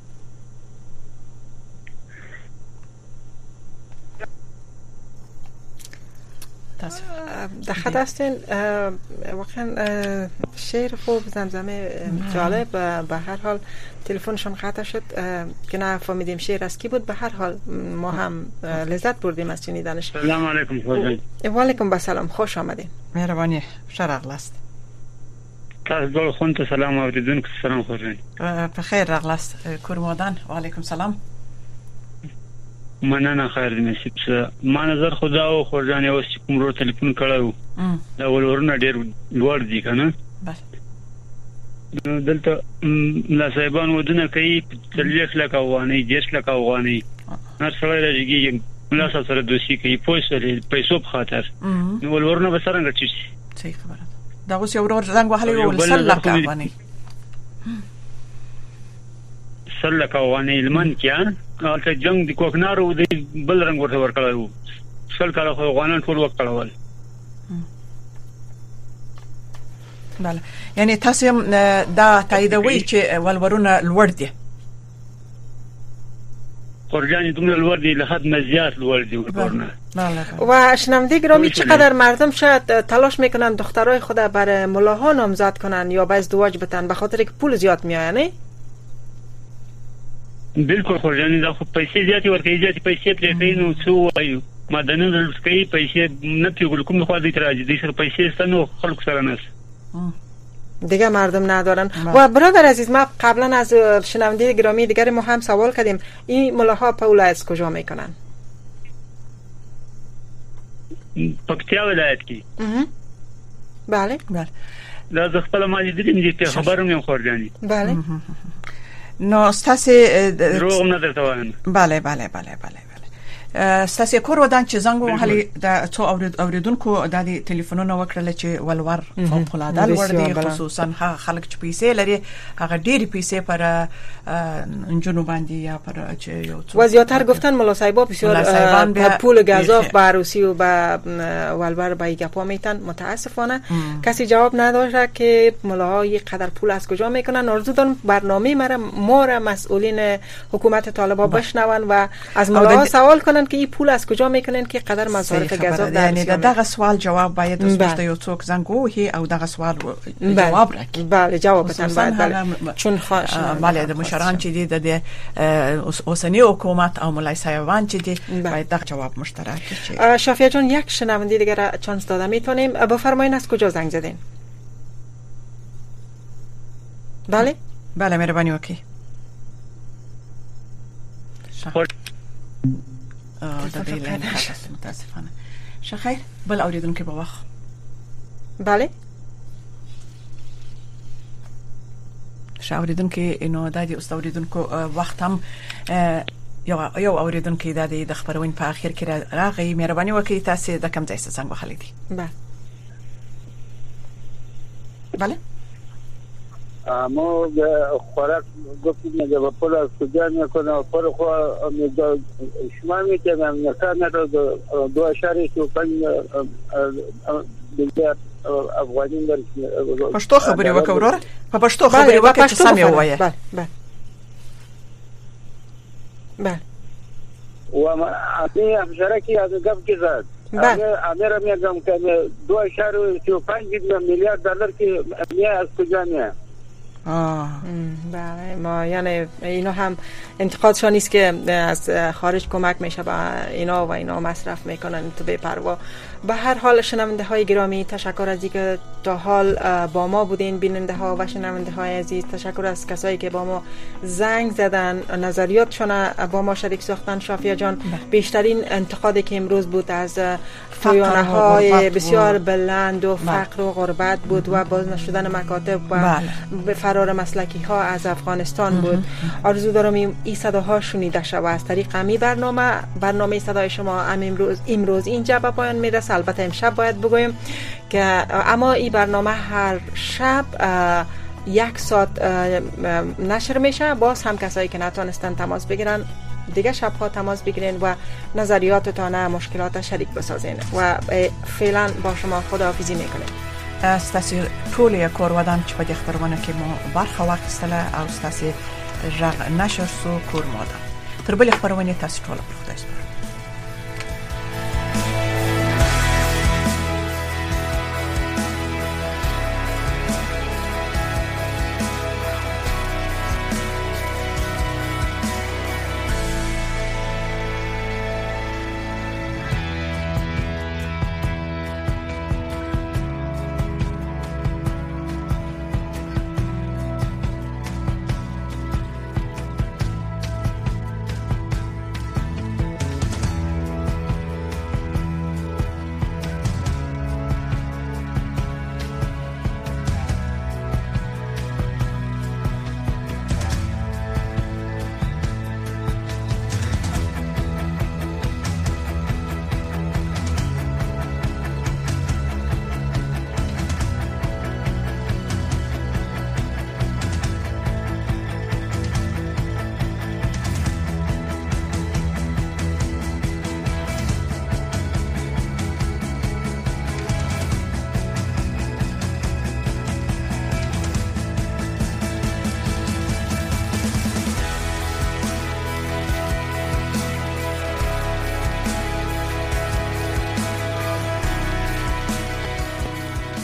در خط هستین واقعا شعر خوب زمزمه جالب به هر حال تلفنشون قطع شد که نه فهمیدیم شعر از کی بود به هر حال ما هم لذت بردیم از شنیدنش سلام علیکم خوشم و علیکم السلام خوش آمدین مهربانی شرغلاست تاسو ټول خون ته سلام اوریدونکو سلام خوشم په خیر راغلاست کورمودان و علیکم سلام مننه خیر دې نصیب څه ما نظر خدا او خورجان یو کوم ورو ټلیفون کړو دا ولورونه ډیر لوړ دي کنه دلته لا صاحبان ودونه کوي 30 لک افغاني 10 لک افغاني هر څوړی راځي ملا سره دوسی کوي پیسو په خاطر نو ولورونه به څنګه چی صحیح خبره دا اوس یو ورور زنګ وهلی ول سلک افغاني سلک افغاني لمن کیان البته جنگ د کوکنارو د بل رنگ ورته ورکړو سل کاله خو افغانان ټول وکړول بله یعنی تاسو هم دا تاییدوي چې ولورونه لوړ دي خورجانی دومره لوړ دي له حد نه زیات لوړ دي ولورونه. و شنونده گرامی چقدر مردم شاید تلاش میکنن دخترای خود بر ملاها نامزد کنن یا به ازدواج بتن به خاطر که پول زیاد میآید نه؟ بالکل خورجانی دا خو پیسې زیاتې ورکوي زیاتې پیسې پرې کوي نو څه وایو مدني ورکوي پیسې نه پیږي کوم خو دې تراجي دې سره پیسې ستنو خلکو سره نه دیگه مردم ندارن. و برادر عزیز ما قبلا از شنونده گرامی دیگر ما هم سوال کردیم این ملاها پول از کجا میکنن؟ پکتیا ولایت کې. بله دا زه خپل ما لیدلم چې خبرم یم خورجانی. بله نو ستاسو دروغ نه درته وایم. بله ستاسو کور ودان چې زنګ وهلي د څو اوریدونکو د ټلیفونونو وکړل چې ولور فوق العاده لوړ دي خصوصا هغه خلک چې پیسې لري هغه ډېری پیسې پر انجونو باندې یا پر چې یو څو وزیاتر گفتن ملا صاحبا بسیار پول گزاف به عروسی و به ولور به گپا میتن. متاسفانه کسی جواب نداره که ملاها یک قدر پول از کجا میکنن. آرزو دارم برنامه ما را مسئولین حکومت طالبان بشنون و از ملاها سوال کنن که این پول از کجا میکنن که قدر مصارف گزاف در یعنی دغه سوال جواب باید دوست یو څوک زنګ وهي او دغه سوال جواب راکړي. بله جواب بدن بله چون بله د مشران چې دي د اوسنی حکومت او مولای صاحبان چې دي باید دغه جواب مشترک شي. شافیه جان یک شنونده دیگه چانس داده میتونیم بفرمایید از کجا زنگ زدین؟ بله مهربانی وکړئ. د دې لاین متاسفانه شخیر بل اوریدونکو په وخت. بله شاوریدونکو نو د دې اوریدونکو وخت هم یو اوریدونکو د خبرونه په اخر کې راغی. مهرباني وکړئ تاسو د کوم ځای څخه غوښلې دي؟ بله ما خوراک گفتیم نگه با پول از کجا میکنم پول خواه شما میکنم نکن رو 2.5 افغانی پښتو خبرې وکړه ورور په پښتو خبرې وکړه چې سم یې وایي. بله و ما امی همشرکی از گفت که زد امیرم میگم که 2.35 میلیارد دلار که میه از کجا میه. بله ما یعنی اینا هم انتقادشان نیست که از خارج کمک میشه با اینا و اینا مصرف میکنن تو بے پروا. به هر حال شنونده های گرامی تشکر از اینکه تا حال با ما بودین. بیننده ها و شنونده های عزیز تشکر از کسایی که با ما زنگ زدن نظریاتشون با ما شریک ساختن. شافیه جان بیشترین انتقادی که امروز بود از پایانه های بسیار بلند و فقر و غربت بود و باز نشدن مکاتب و فرار مسلکی ها از افغانستان بود. آرزو دارم این صداها شنیده شود از طریق امی برنامه صدای شما امروز اینجا به پایان میرسه. البته امشب باید بگویم که اما این برنامه هر شب 1 ساعت نشر میشه. باز هم کسایی که نتونستن تماس بگیرن دیگه شبها تماس بگیرین و نظریاتتان مشکلات شریک بسازین و فعلا با شما خداحافظی میکنیم. ستاسو ټول یې کور ودان چې په دې خبرونه کې مو برخه واخیستله او ستاسو ژغ نشر سو کور مودان تر بلې خبرونه تاسو ټول په خدای